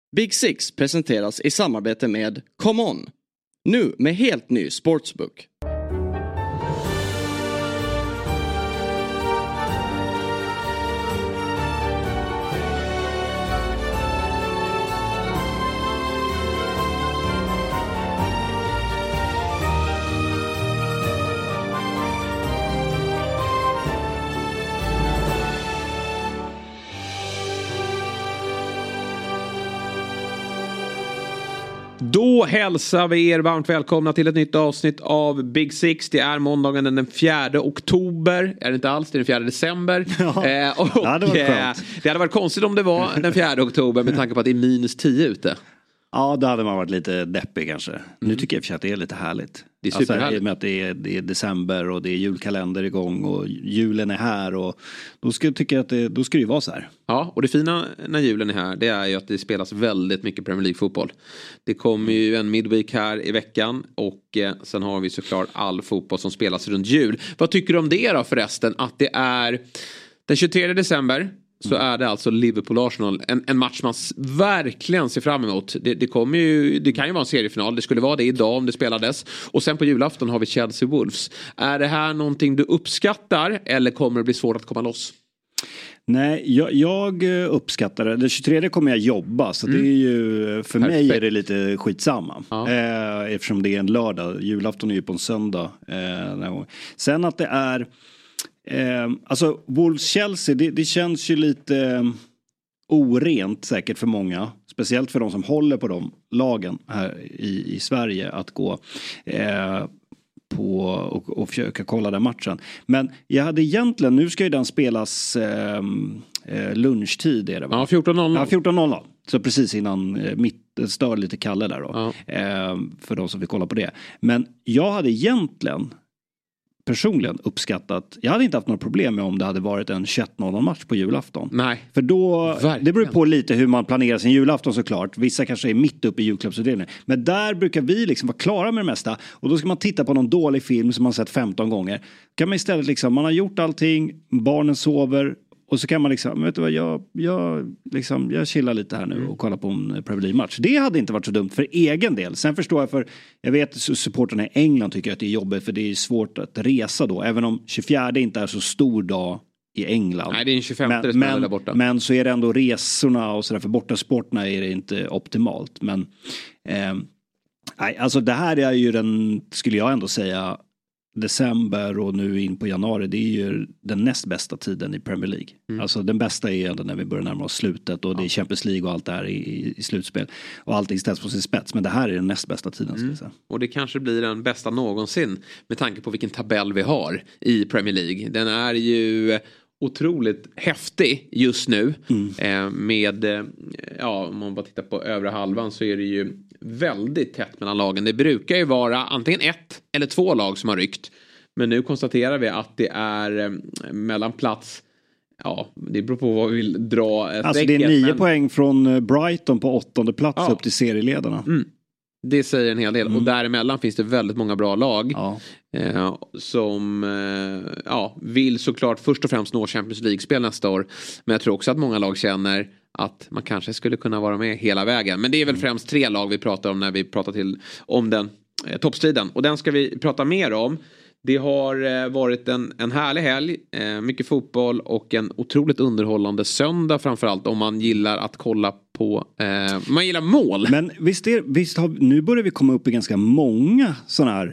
Big Six presenteras i samarbete med Come On. Nu med helt ny sportsbook. Då hälsar vi er varmt välkomna till ett nytt avsnitt av Big Six. Det är måndagen den 4 oktober. Är det inte alls, det är den 4 december. Ja, det hade varit konstigt om det var den 4 oktober med tanke på att det är -10 ute. Ja, då hade man varit lite deppig kanske. Nu tycker jag att det är lite härligt. Det är superhärligt. I och med att det är december och det är julkalender igång och julen är här. Och då tycker jag att då ska det ju vara så här. Ja, och det fina när julen är här, det är ju att det spelas väldigt mycket Premier League-fotboll. Det kommer ju en midweek här i veckan och sen har vi såklart all fotboll som spelas runt jul. Vad tycker du om det då förresten? Att det är den 23 december så är det alltså Liverpool-Arsenal. En match man verkligen ser fram emot. Det kan ju vara en seriefinal. Det skulle vara det idag om det spelades. Och sen på julafton har vi Chelsea-Wolves. Är det här någonting du uppskattar eller kommer det bli svårt att komma loss? Nej, jag uppskattar det. Den 23 kommer jag jobba. Så det är ju, för mig är det lite skitsamma. Ja. Eftersom det är en lördag. Julafton är ju på en söndag. Sen att det är... alltså Wolves-Chelsea det känns ju lite orent säkert för många, speciellt för de som håller på de lagen här i Sverige att gå på och försöka kolla den matchen. Men jag hade egentligen, nu ska ju den spelas lunchtid är det va? Ja, 14.00. Ja, 14.00. Så precis innan stör lite Kalle där då. Ja. För de som vill kolla på det. Men jag hade egentligen personligen uppskattat. Jag hade inte haft några problem med om det hade varit en 21.00 match på julafton. Nej. För då, verkligen. Det beror på lite hur man planerar sin julafton såklart. Vissa kanske är mitt uppe i julklubbsutdelningen. Men där brukar vi liksom vara klara med det mesta. Och då ska man titta på någon dålig film som man sett 15 gånger. Kan man istället liksom, man har gjort allting, barnen sover. Och så kan man liksom, vet du vad, jag chillar lite här nu och kollar på en Premier League-match. Det hade inte varit så dumt för egen del. Sen förstår jag vet supporterna i England tycker att det är jobbigt för det är svårt att resa då. Även om 24 inte är så stor dag i England. Nej, det är en 25 där borta. Men så är det ändå resorna och sådär, för bortasporterna är det inte optimalt. Men nej, alltså det här är ju skulle jag ändå säga, december och nu in på januari, det är ju den näst bästa tiden i Premier League. Alltså den bästa är ändå när vi börjar närma oss slutet och det är Champions League och allt det här i slutspel och allting ställs på sin spets, men det här är den näst bästa tiden ska jag säga. Och det kanske blir den bästa någonsin med tanke på vilken tabell vi har i Premier League. Den är ju otroligt häftig just nu med om man bara tittar på övre halvan så är det ju väldigt tätt mellan lagen. Det brukar ju vara antingen 1 eller 2 lag som har ryckt. Men nu konstaterar vi att det är mellan plats, det beror på vad vi vill dra. Alltså det är 9 poäng från Brighton på 8:e plats upp till serieledarna. Det säger en hel del. Och däremellan finns det väldigt många bra lag som vill såklart först och främst nå Champions League-spel nästa år. Men jag tror också att många lag känner att man kanske skulle kunna vara med hela vägen. Men det är väl främst 3 lag vi pratar om när vi pratar om den toppstriden. Och den ska vi prata mer om. Det har varit en härlig helg, mycket fotboll och en otroligt underhållande söndag framförallt om man gillar att kolla på, man gillar mål. Men nu börjar vi komma upp i ganska många sådana här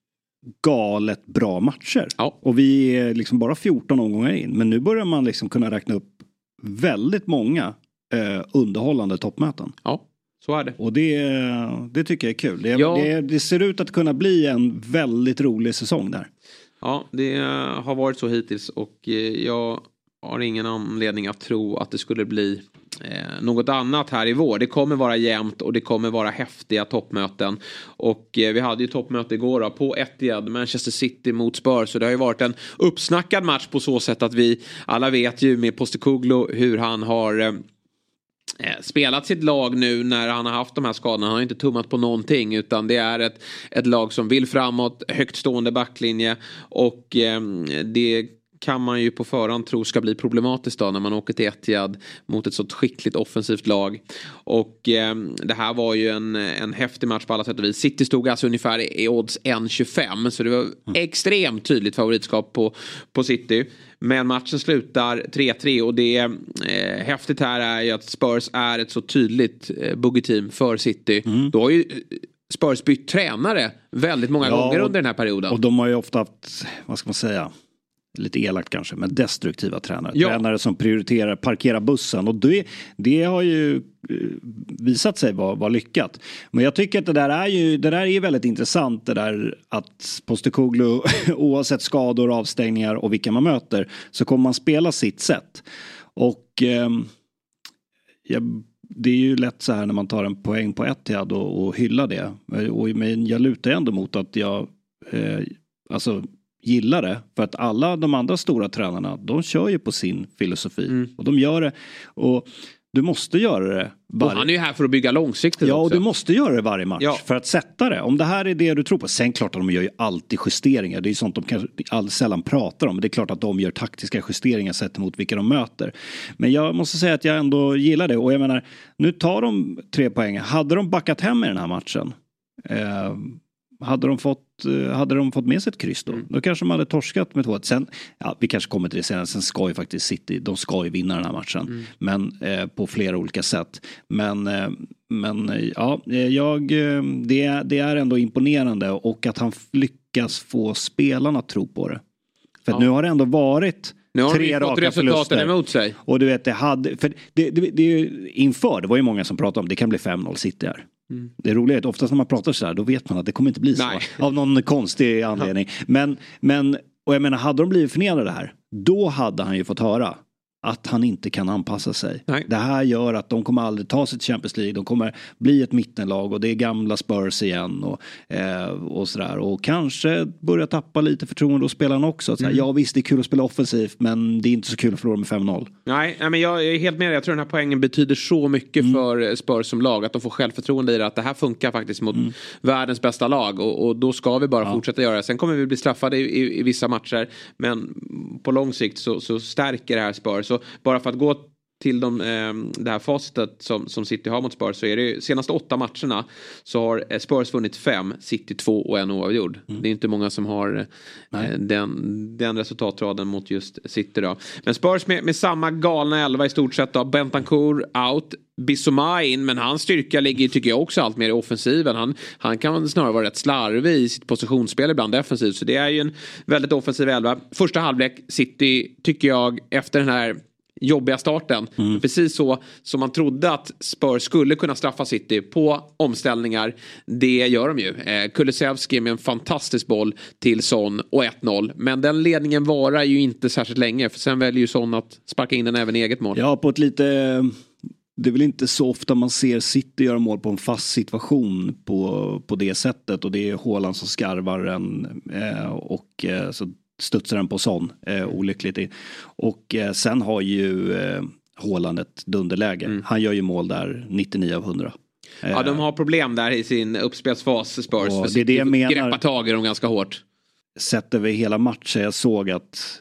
galet bra matcher. Ja. Och vi är liksom bara 14 omgångar in, men nu börjar man liksom kunna räkna upp väldigt många underhållande toppmöten. Ja. Så är det. Och det tycker jag är kul. Det ser ut att kunna bli en väldigt rolig säsong där. Ja, det har varit så hittills och jag har ingen anledning att tro att det skulle bli något annat här i vår. Det kommer vara jämnt och det kommer vara häftiga toppmöten. Och vi hade ju toppmöte igår då, på Etihad, Manchester City mot Spurs. Så det har ju varit en uppsnackad match på så sätt att vi alla vet ju med Postecoglou hur han har spelat sitt lag nu när han har haft de här skadorna. Han har inte tummat på någonting utan det är ett lag som vill framåt, högt stående backlinje och det kan man ju på förhand tro ska bli problematiskt då när man åker till Etihad mot ett så skickligt offensivt lag. Och det här var ju en häftig match på alla sätt och vis. City stod alltså ungefär i odds 1,25, så det var extremt tydligt favoritskap på City. Men matchen slutar 3-3 och det häftigt här är ju att Spurs är ett så tydligt buggy-team för City. Då har ju Spurs bytt tränare väldigt många gånger under den här perioden. Och de har ju ofta haft, vad ska man säga, lite elakt kanske, men destruktiva tränare. Ja. Tränare som prioriterar parkera bussen. Och det har ju visat sig vara lyckat. Men jag tycker att det där är väldigt intressant, det där att Postecoglou oavsett skador, avstängningar och vilka man möter, så kommer man spela sitt sätt. Och det är ju lätt så här när man tar en poäng på Etihad och hyllar det. Men jag lutar ändå mot att jag gillar det. För att alla de andra stora tränarna, de kör ju på sin filosofi. Och de gör det. Och du måste göra det och han är ju här för att bygga långsiktigt också. Och du måste göra det varje match för att sätta det. Om det här är det du tror på. Sen klart att de gör ju alltid justeringar. Det är ju sånt de kanske sällan pratar om. Men det är klart att de gör taktiska justeringar sett emot vilka de möter. Men jag måste säga att jag ändå gillar det. Och jag menar, nu tar de 3 poäng. Hade de backat hem i den här matchen, hade de fått med sig ett kryss då kanske de hade torskat med 2-1. Sen, vi kanske kommer till det senare. Sen ska ju faktiskt City, de ska ju vinna den här matchen. Men på flera olika sätt. Men det är ändå imponerande. Och att han lyckas få spelarna att tro på det. För att nu har det ändå varit 3 raka förluster emot sig. Och du vet, det var ju många som pratade om det kan bli 5-0 City här. Det är roligt, oftast när man pratar så här, då vet man att det kommer inte bli så. Av någon konstig anledning. Men och jag menar, hade de blivit förnedrade här, då hade han ju fått höra att han inte kan anpassa sig. Nej. Det här gör att de kommer aldrig ta sig till Champions League. De kommer bli ett mittenlag och det är gamla Spurs igen och sådär. Och kanske börja tappa lite förtroende hos spelarna också. Ja visst, det är kul att spela offensivt, men det är inte så kul att förlora med 5-0. Nej, men jag är helt med. Jag tror den här poängen betyder så mycket för Spurs som lag. Att de får självförtroende i det. Att det här funkar faktiskt mot världens bästa lag. Och då ska vi bara fortsätta göra det. Sen kommer vi bli straffade i vissa matcher. Men på lång sikt så stärker det här Spurs. Så bara för att gå till det här facitet som City har mot Spurs, så är det senaste 8 matcherna så har Spurs vunnit 5, City 2 och en oavgjord. Det är inte många som har den resultatraden mot just City då. Men Spurs med samma galna 11 i stort sett då. Bentancur out, Bissouma in, men hans styrka ligger, tycker jag, också allt mer i offensiven. Han kan snarare vara rätt slarvig i sitt positionsspel ibland defensivt, så det är ju en väldigt offensiv 11. Första halvlek City, tycker jag, efter den här jobbiga starten. Precis så som man trodde att Spurs skulle kunna straffa City på omställningar. Det gör de ju. Kulusevski med en fantastisk boll till Son och 1-0. Men den ledningen varar ju inte särskilt länge. För sen väljer ju Son att sparka in den även i eget mål. Ja, på ett lite... Det är väl inte så ofta man ser City göra mål på en fast situation på det sättet. Och det är Haaland som skarvar den och så studsar den på Son, olyckligt. Och sen har ju Haaland ett dunderläge. Han gör ju mål där 99 av 100. Ja, de har problem där i sin uppspelsfas, Spurs. För det är det jag menar. Greppa tag i dem ganska hårt. Sett över hela matchen, jag såg att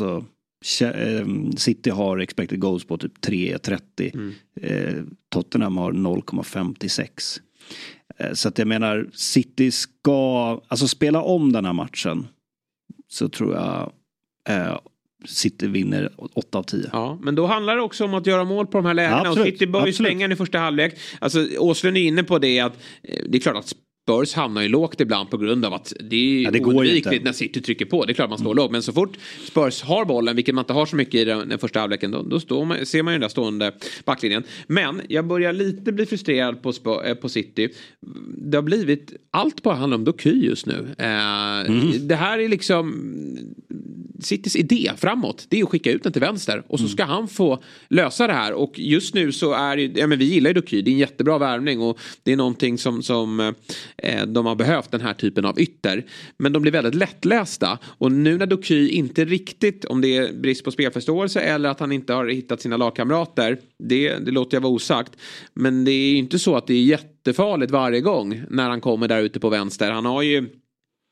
City har expected goals på typ 3,30. Tottenham har 0,56. Så att jag menar, City ska spela om den här matchen, så tror jag City vinner 8 av 10. Ja, men då handlar det också om att göra mål på de här lägena. Och City bör ju slänga i första halvlek. Alltså, Åslund är inne på det, att det är klart att Spurs hamnar ju lågt ibland på grund av att det är oundvikligt när City trycker på. Det är klart man står lågt. Men så fort Spurs har bollen, vilket man inte har så mycket i den första halvleken, då ser man ju den där stående backlinjen. Men jag börjar lite bli frustrerad på City. Det har blivit, allt bara handlar om Doku just nu. Det här är liksom Citys idé framåt. Det är att skicka ut den till vänster. Och så ska han få lösa det här. Och just nu så är det, men vi gillar ju Doku. Det är en jättebra värvning. Och det är någonting som de har behövt, den här typen av ytter. Men de blir väldigt lättlästa. Och nu när Doku inte riktigt, om det är brist på spelförståelse eller att han inte har hittat sina lagkamrater, det låter jag vara osagt. Men det är ju inte så att det är jättefarligt varje gång när han kommer där ute på vänster. Han har ju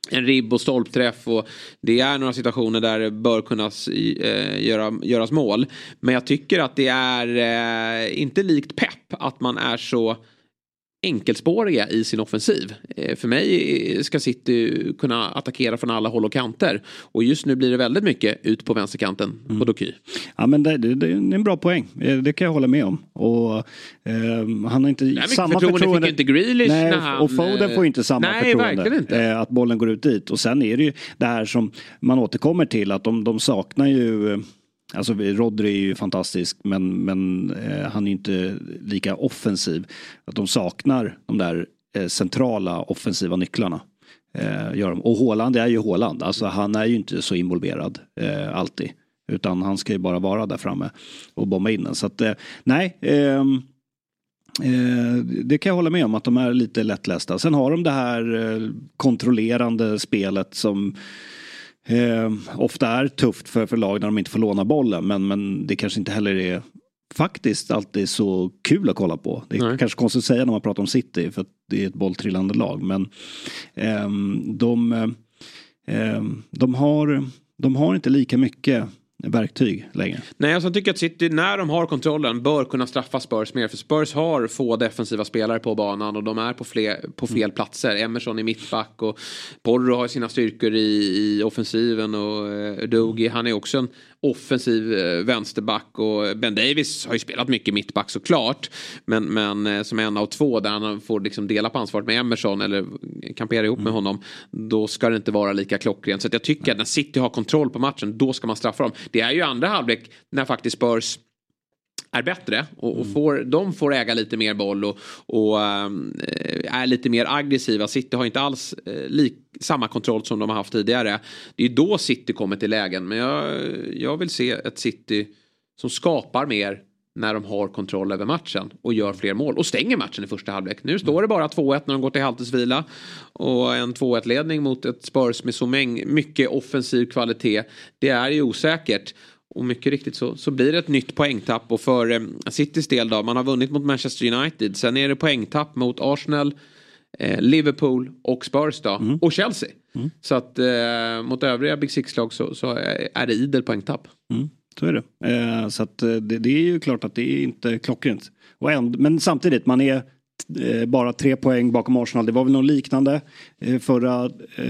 en ribb och stolpträff, och det är några situationer där det bör kunna göras mål. Men jag tycker att det är inte likt Pep att man är så enkelspåriga i sin offensiv. För mig ska City kunna attackera från alla håll och kanter. Och just nu blir det väldigt mycket ut på vänsterkanten på Doky. Ja, men det är en bra poäng. Det kan jag hålla med om. Och han har inte samma förtroende. Fick inte Grealish. Nej, och Foden får inte samma förtroende. Verkligen inte. Att bollen går ut dit. Och sen är det ju det här som man återkommer till, att de saknar ju. Alltså Rodri är ju fantastisk, men han är inte lika offensiv. Att de saknar de där centrala offensiva nycklarna. Gör de. Och Haaland är ju Haaland. Alltså han är ju inte så involverad alltid. Utan han ska ju bara vara där framme och bomba in den. Så att nej, det kan jag hålla med om, att de är lite lättlästa. Sen har de det här kontrollerande spelet som ofta är tufft för lag när de inte får låna bollen, men det kanske inte heller är faktiskt alltid så kul att kolla på. Det är kanske konstigt att säga när man pratar om City, för att det är ett bolltrillande lag, men de har inte lika mycket verktyg längre. Nej, alltså jag tycker att City, när de har kontrollen, bör kunna straffa Spurs mer. För Spurs har få defensiva spelare på banan och de är på fel platser. Emerson i mittback och Porro har sina styrkor i offensiven, och Dogi, han är också en offensiv vänsterback, och Ben Davies har ju spelat mycket mittback såklart, men som en av två där han får liksom dela på ansvaret med Emerson eller kampera ihop med honom, då ska det inte vara lika klockrent. Så att jag tycker att när City har kontroll på matchen, då ska man straffa dem. Det är ju andra halvlek när faktiskt Spurs är bättre och de får äga lite mer boll och är lite mer aggressiva. City har inte alls samma kontroll som de har haft tidigare. Det är då City kommer till lägen, men jag vill se ett City som skapar mer när de har kontroll över matchen och gör fler mål och stänger matchen i första halvlek. Nu står det bara 2-1 när de går till halvtidsvila, och en 2-1-ledning mot ett Spurs med så mycket offensiv kvalitet, det är ju osäkert. Och mycket riktigt så blir det ett nytt poängtapp. Och för Citys del då, man har vunnit mot Manchester United. Sen är det poängtapp mot Arsenal, Liverpool och Spurs då. Och Chelsea. Så att mot övriga Big Six-lag så är det idel poängtapp. Så är det. Så att det är ju klart att det är inte klockrent. Men samtidigt, man är bara 3 poäng bakom Arsenal. Det var väl något liknande förra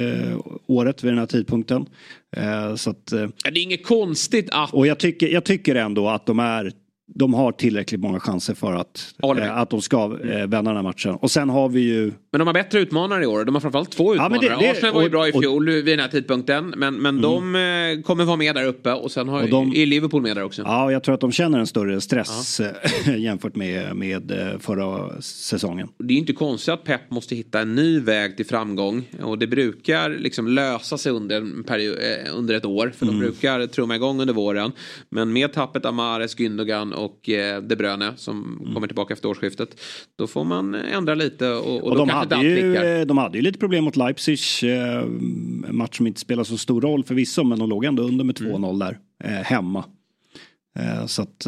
året vid den här tidpunkten. Så att, det är inget konstigt att... Och jag tycker ändå att de har tillräckligt många chanser för att de ska vända den här matchen. Och sen har vi ju... Men de har bättre utmanare i år. De har framförallt 2 utmanare. Arsenal var ju bra i fjol vid den här tidpunkten. Men de kommer vara med där uppe. Och sen är Liverpool med där också. Ja, jag tror att de känner en större stress jämfört med förra säsongen. Det är inte konstigt att Pep måste hitta en ny väg till framgång. Och det brukar liksom lösa sig under ett år. För de brukar trumma igång under våren. Men med tappet av Mahrez, Gündogan och De Bruyne som kommer tillbaka efter årsskiftet, då får man ändra lite och de hade ju lite problem mot Leipzig, match som inte spelar så stor roll förvisso, men de låg ändå under med 2-0 där hemma. Så att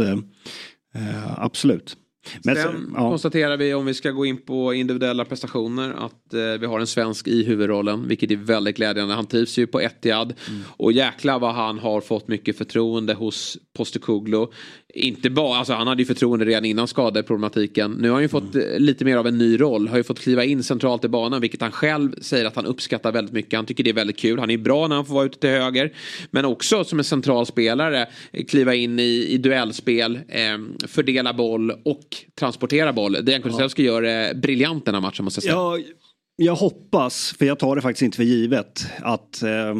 absolut. Men sen konstaterar vi, om vi ska gå in på individuella prestationer, att vi har en svensk i huvudrollen, vilket är väldigt glädjande. Han trivs ju på Etihad och jäklar vad han har fått mycket förtroende hos Postecoglou. Inte bara, alltså han hade ju förtroende redan innan skadeproblematiken. Nu har han ju fått lite mer av en ny roll. Har ju fått kliva in centralt i banan, vilket han själv säger att han uppskattar väldigt mycket. Han tycker det är väldigt kul. Han är bra när han får vara ute till höger. Men också som en central spelare kliva in i duellspel, fördela boll och transportera boll. Dejan Kulusevski gör briljant den här matchen, måste jag säga. Jag hoppas, för jag tar det faktiskt inte för givet, att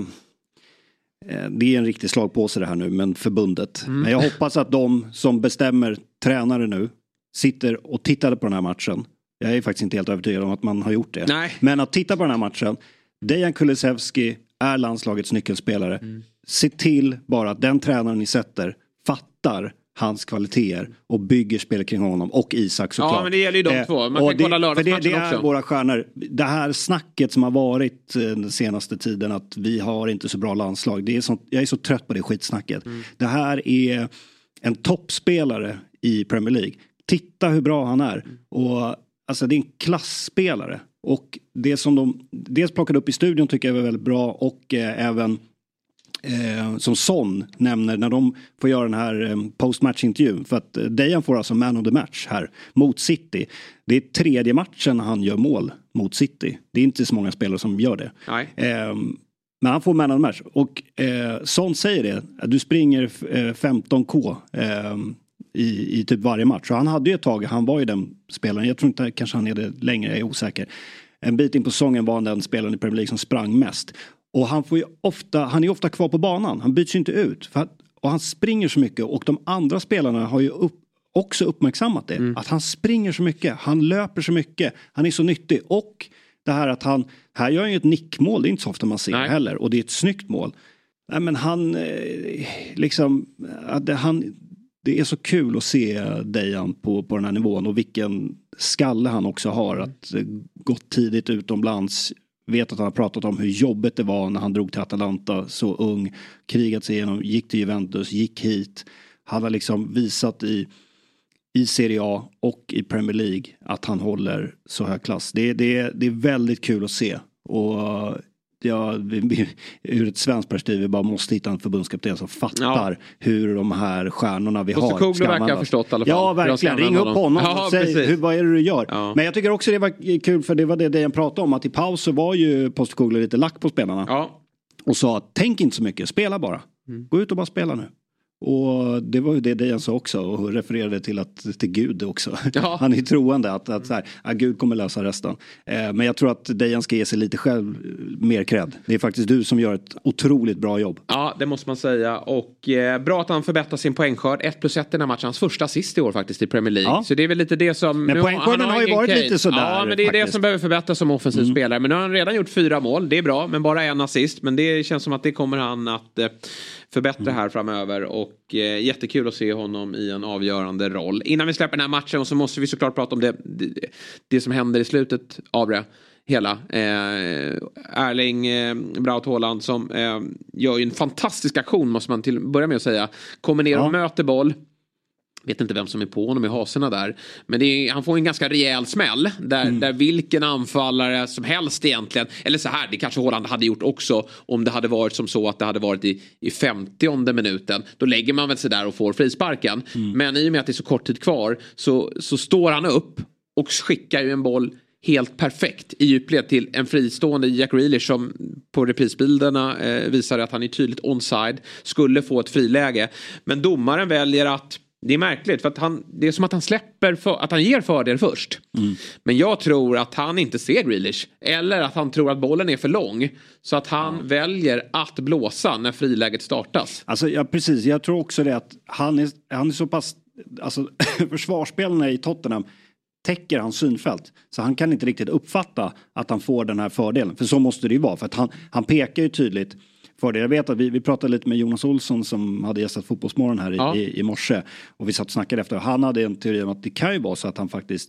det är en riktig slag på sig det här nu, men förbundet. Men jag hoppas att de som bestämmer tränare nu sitter och tittar på den här matchen. Jag är faktiskt inte helt övertygad om att man har gjort det. Nej. Men att titta på den här matchen, Dejan Kulusevski är landslagets nyckelspelare. Se till bara att den tränaren ni sätter fattar hans kvaliteter och bygger spel kring honom och Isak såklart. Ja, men det gäller ju de två. Man kan kolla lördagsmatchen också. Det är våra stjärnor. Det här snacket som har varit den senaste tiden, att vi har inte så bra landslag. Jag är så trött på det skitsnacket. Det här är en toppspelare i Premier League. Titta hur bra han är. Och alltså det är en klassspelare. Och det som de dels plockade upp i studion tycker jag var väldigt bra. Och även som Son nämner när de får göra den här postmatch-intervjun. För att Dejan får alltså man of the match här mot City. Det är 3:e matchen han gör mål mot City. Det är inte så många spelare som gör det. Men han får man of the match. Och Son säger det. Du springer 15k i typ varje match. Så han hade ju ett tag, han var ju den spelaren. Jag tror inte kanske han är det längre, jag är osäker. En bit in på säsongen var han den spelaren i Premier League som sprang mest. Och han är ofta kvar på banan. Han byts ju inte ut. Och han springer så mycket. Och de andra spelarna har ju också uppmärksammat det. Att han springer så mycket. Han löper så mycket. Han är så nyttig. Och det här att här gör han ju ett nickmål. Det är inte så ofta man ser heller. Och det är ett snyggt mål. Nej, men han liksom... Det är så kul att se Dejan på den här nivån. Och vilken skalle han också har. Att gått tidigt utomlands. Vet att han har pratat om hur jobbigt det var när han drog till Atalanta så ung. Krigat sig igenom, gick till Juventus, gick hit. Han har liksom visat i Serie A och i Premier League att han håller så hög klass. Det är väldigt kul att se. Och ur ett svenskt perspektiv vi bara måste hitta en förbundskapten som fattar hur de här stjärnorna vi har ska användas. Verkar ha förstått i alla fall. Ja, verkligen. Ring upp honom och säg vad är det du gör. Ja. Men jag tycker också det var kul för det var det jag pratade om. Att i paus så var ju Postecoglou lite lack på spelarna. Ja. Och sa tänk inte så mycket, spela bara. Gå ut och bara spela nu. Och det var ju det Dejan sa också och refererade till Gud också. Ja. Han är troende att så här, Gud kommer lösa resten. Men jag tror att Dejan ska ge sig lite själv mer cred. Det är faktiskt du som gör ett otroligt bra jobb. Ja, det måste man säga. Och bra att han förbättrar sin poängskörd. 1+1 i den här matchen. Hans första assist i år faktiskt i Premier League. Ja. Så det är väl lite det som... Men poängskörden har ju varit lite sådär. Ja, men det är faktiskt det som behöver förbättras som offensiv spelare. Men nu har han redan gjort 4 mål. Det är bra, men bara en assist. Men det känns som att det kommer han att förbättra här framöver. Och jättekul att se honom i en avgörande roll. Innan vi släpper den här matchen så måste vi såklart prata om det som händer i slutet av det hela. Erling Braut Haaland som gör ju en fantastisk aktion måste man till börja med att säga. Kommer ner och möter boll. Vet inte vem som är på honom i haserna där. Men han får en ganska rejäl smäll. Där vilken anfallare som helst egentligen. Eller så här, det kanske Haaland hade gjort också. Om det hade varit som så att det hade varit i 50:e minuten. Då lägger man väl sig där och får frisparken. Men i och med att det är så kort tid kvar. Så står han upp. Och skickar ju en boll helt perfekt i djupled till en fristående Jack Grealish som på reprisbilderna visade att han är tydligt onside. Skulle få ett friläge. Men domaren väljer att... Det är märkligt för att det är som att han släpper att han ger fördel först. Men jag tror att han inte ser Grealish. Eller att han tror att bollen är för lång. Så att han väljer att blåsa när friläget startas. Alltså ja, precis. Jag tror också det att han är så pass... Alltså försvarsspelarna i Tottenham täcker hans synfält. Så han kan inte riktigt uppfatta att han får den här fördelen. För så måste det ju vara. För att han pekar ju tydligt... Jag vet att vi pratade lite med Jonas Olsson som hade gästat Fotbollsmorgon här i morse. Och vi satt och snackade efter. Han hade en teori om att det kan ju vara så att han faktiskt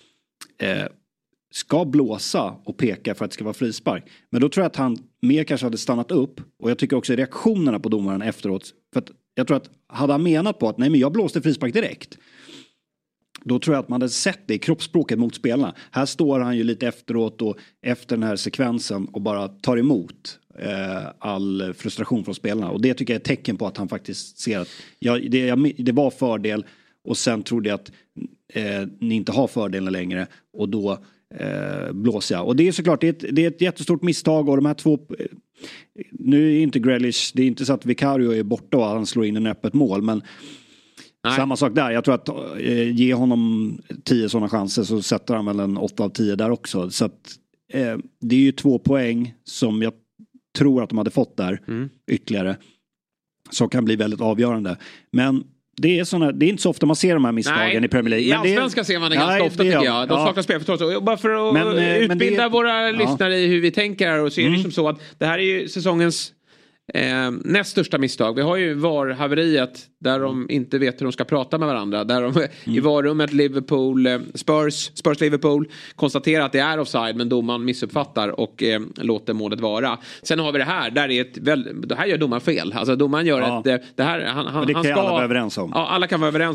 ska blåsa och peka för att det ska vara frispark. Men då tror jag att han mer kanske hade stannat upp. Och jag tycker också reaktionerna på domaren efteråt. För att jag tror att hade han menat på att nej men jag blåste frispark direkt. Då tror jag att man hade sett det i kroppsspråket mot spelarna. Här står han ju lite efteråt och efter den här sekvensen och bara tar emot all frustration från spelarna. Och det tycker jag är ett tecken på att han faktiskt ser att det var fördel och sen trodde jag att ni inte har fördelen längre och då blåser jag. Och det är såklart det är ett jättestort misstag och de här två nu är inte Grealish, det är inte så att Vicario är borta och han slår in en öppet mål men samma sak där. Jag tror att ge honom 10 sådana chanser så sätter han väl en 8 av 10 där också. Så att det är ju 2 poäng som jag tror att de hade fått där ytterligare. Som kan bli väldigt avgörande. Men det är inte så ofta man ser de här misstagen i Premier League. I Allsvenskan ser man det ganska ofta tycker jag. De saknar spelförståelse. Bara för att utbilda våra lyssnare i hur vi tänker här och så är det som så att det här är ju säsongens näst största misstag. Vi har ju VAR-haveriet där de inte vet hur de ska prata med varandra. Där de i VAR-rummet Spurs Liverpool konstaterar att det är offside men domaren missuppfattar och låter målet vara. Sen har vi det här där det här gör domaren fel. Alltså domaren gör det här han kan ska alla vara överens om. Ja, alla kan vara överens om.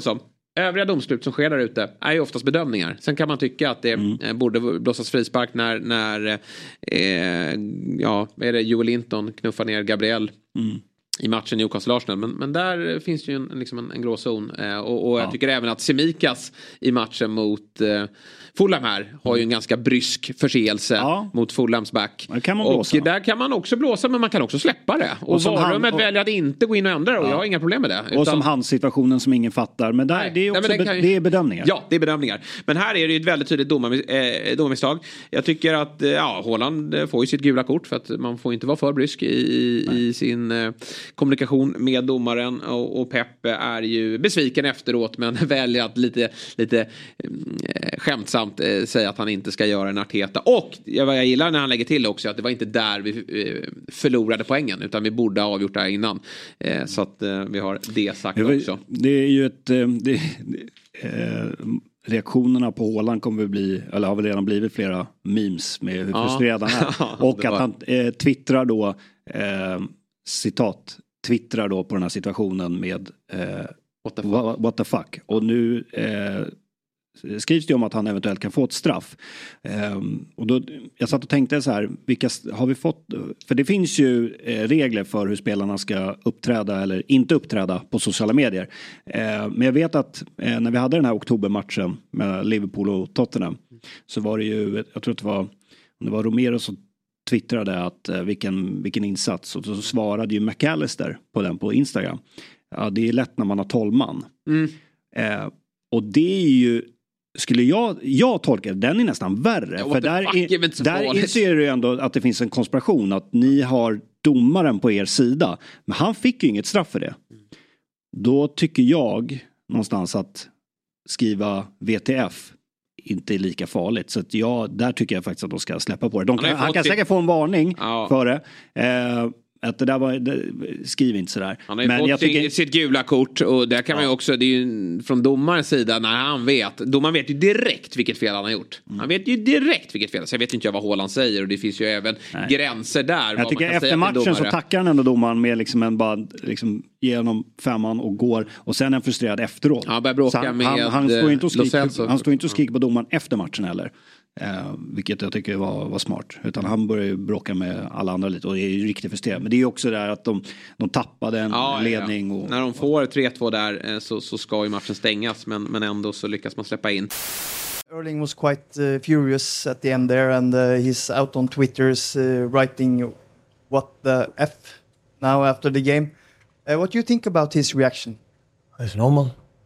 övriga domslut som sker där ute är ju oftast bedömningar. Sen kan man tycka att det borde blåsas frispark när vad är det, Joel Linton knuffar ner Gabriel i matchen i Newcastle-Arsenal. Men där finns ju en gråzon. Och jag tycker även att Semikas i matchen mot Fulham här har ju en ganska brysk förseelse mot Fulhams back. Och där kan man också blåsa, men man kan också släppa det. Och varummet väljer att inte gå in och ändra det. Och jag har inga problem med det. Och som hans situationen som ingen fattar. Men där, det är också det är bedömningar. Ja, det är bedömningar. Men här är det ju ett väldigt tydligt domarmisstag. Jag tycker att Haaland får ju sitt gula kort, för att man får inte vara för brysk i sin kommunikation med domaren. Och Pep är ju besviken efteråt, men väljer att lite skämtsamt säga att han inte ska göra en Arteta. Och jag gillar när han lägger till också att det var inte där vi förlorade poängen, utan vi borde ha avgjort det här innan. Så att vi har det sagt också. Det är ju reaktionerna på Haaland kommer bli, eller har väl redan blivit flera memes med hur frustrerad han är. Och att han twittrar då citat, twittrar då på den här situationen med what the fuck. Och nu skrivs det om att han eventuellt kan få ett straff. Och då, jag satt och tänkte så här, vilka har vi fått? För det finns ju regler för hur spelarna ska uppträda eller inte uppträda på sociala medier. Men jag vet att när vi hade den här oktobermatchen med Liverpool och Tottenham, så var det ju, jag tror att det var Romero som twittrade att vilken insats, och så svarade ju McAllister på den på Instagram. Ja, det är lätt när man har 12 man. Och det är ju, skulle jag tolka, den är nästan värre. För där inser du ändå att det finns en konspiration, att ni har domaren på er sida. Men han fick ju inget straff för det. Då tycker jag någonstans att skriva VTF inte är lika farligt. Så att där tycker jag faktiskt att de ska släppa på det. Han kan säkert få en varning för det. Att det där skriv inte sådär. Han har ju fått sitt gula kort, och där kan man ju också, det är ju från domarens sida, när han domaren vet ju direkt vilket fel han har gjort. Han vet ju direkt vilket fel. Så jag vet inte vad Haaland säger, och det finns ju även gränser där. Jag tycker efter matchen så tackar han ändå domaren med genom 5:an och går, och sen är han frustrerad efteråt. Han börjar bråka med han står inte och skriker på domaren efter matchen heller. Vilket jag tycker var smart. Utan han börjar ju bråka med alla andra lite, och är ju riktigt frustrerad. Men det är ju också där att de tappade en ledning. Och, när de får 3-2 där så ska ju matchen stängas, men ändå så lyckas man släppa in. Erling was quite furious at the end there, and he's out on Twitter's writing what the F now after the game. What do you think about his reaction? It's normal.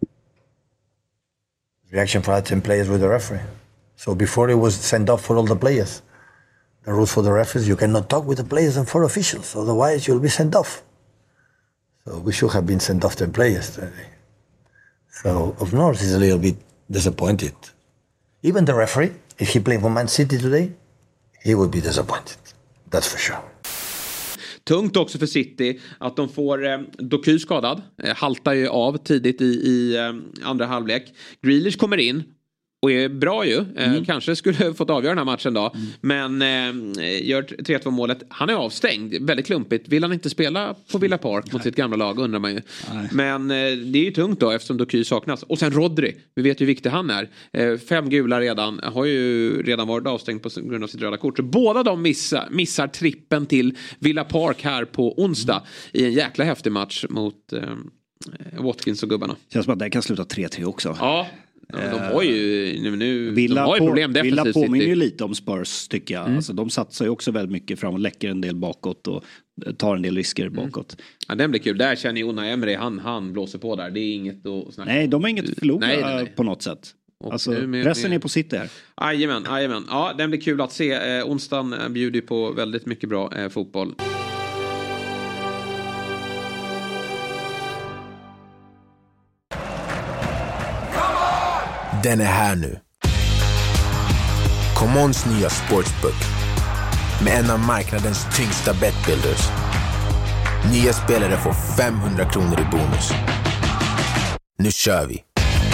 Reaction for 10 players with the referee. So before it was sent off for all the players. The rules for the referees, you cannot talk with the players and 4 officials, otherwise you'll be sent off. So we should have been sent off 10 players today. So of course he's a little bit disappointed. Even the referee, if he played for Man City today, he would be disappointed. That's for sure. Tungt också för City att de får Doku skadad. Haltar ju av tidigt i andra halvlek. Grealish kommer in och är bra ju. Kanske skulle fått avgöra den här matchen då. Men gör 3-2 målet. Han är avstängd. Väldigt klumpigt. Vill han inte spela på Villa Park mot sitt gamla lag, undrar man ju. Men det är ju tungt då, eftersom Doku saknas. Och sen Rodri. Vi vet ju hur viktig han är. 5 gula redan. Har ju redan varit avstängd på grund av sitt röda kort. Så båda de missar trippen till Villa Park här på onsdag. I en jäkla häftig match mot Watkins och gubbarna. Känns som att det kan sluta 3-3 också. Ja. De har ju nu Villa de har ju problem defensivt. Villa påminner ju lite om Spurs, tycker jag. Alltså, de satsar ju också väldigt mycket fram och läcker en del bakåt och tar en del risker bakåt. Ja, den blir kul. Där känner ju Unai Emery, han blåser på där. Det är inget att snacka. Nej, de har inget att förlora på något sätt. Alltså, resten är på sitt där. Jajamän. Ja, den blir kul att se. Onsdagen bjuder på väldigt mycket bra fotboll. Den är här nu. Commons nya sportsbook med en av marknadens tyngsta betbuilders. Nya spelare får 500 kronor i bonus. Nu kör vi!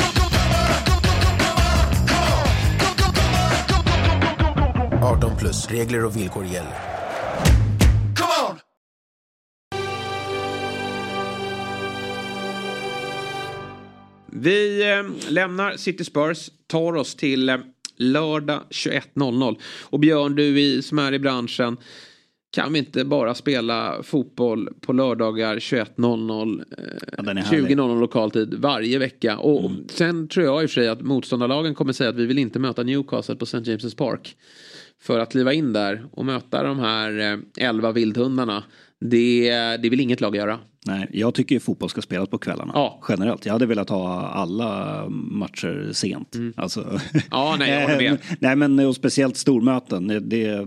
+. Regler och villkor gäller. Vi lämnar City Spurs, tar oss till lördag 21.00. Och Björn, du som är i branschen, kan vi inte bara spela fotboll på lördagar 21.00, 20.00 lokaltid varje vecka? Och sen tror jag i och för sig att motståndarlagen kommer säga att vi vill inte möta Newcastle på St. James's Park. För att kliva in där och möta de här 11 vildhundarna, det vill inget lag göra. Nej, jag tycker fotboll ska spelas på kvällarna. Ja. Generellt. Jag hade velat ha alla matcher sent. Alltså. Ja, nej, jag håller med. Nej, men och speciellt stormöten.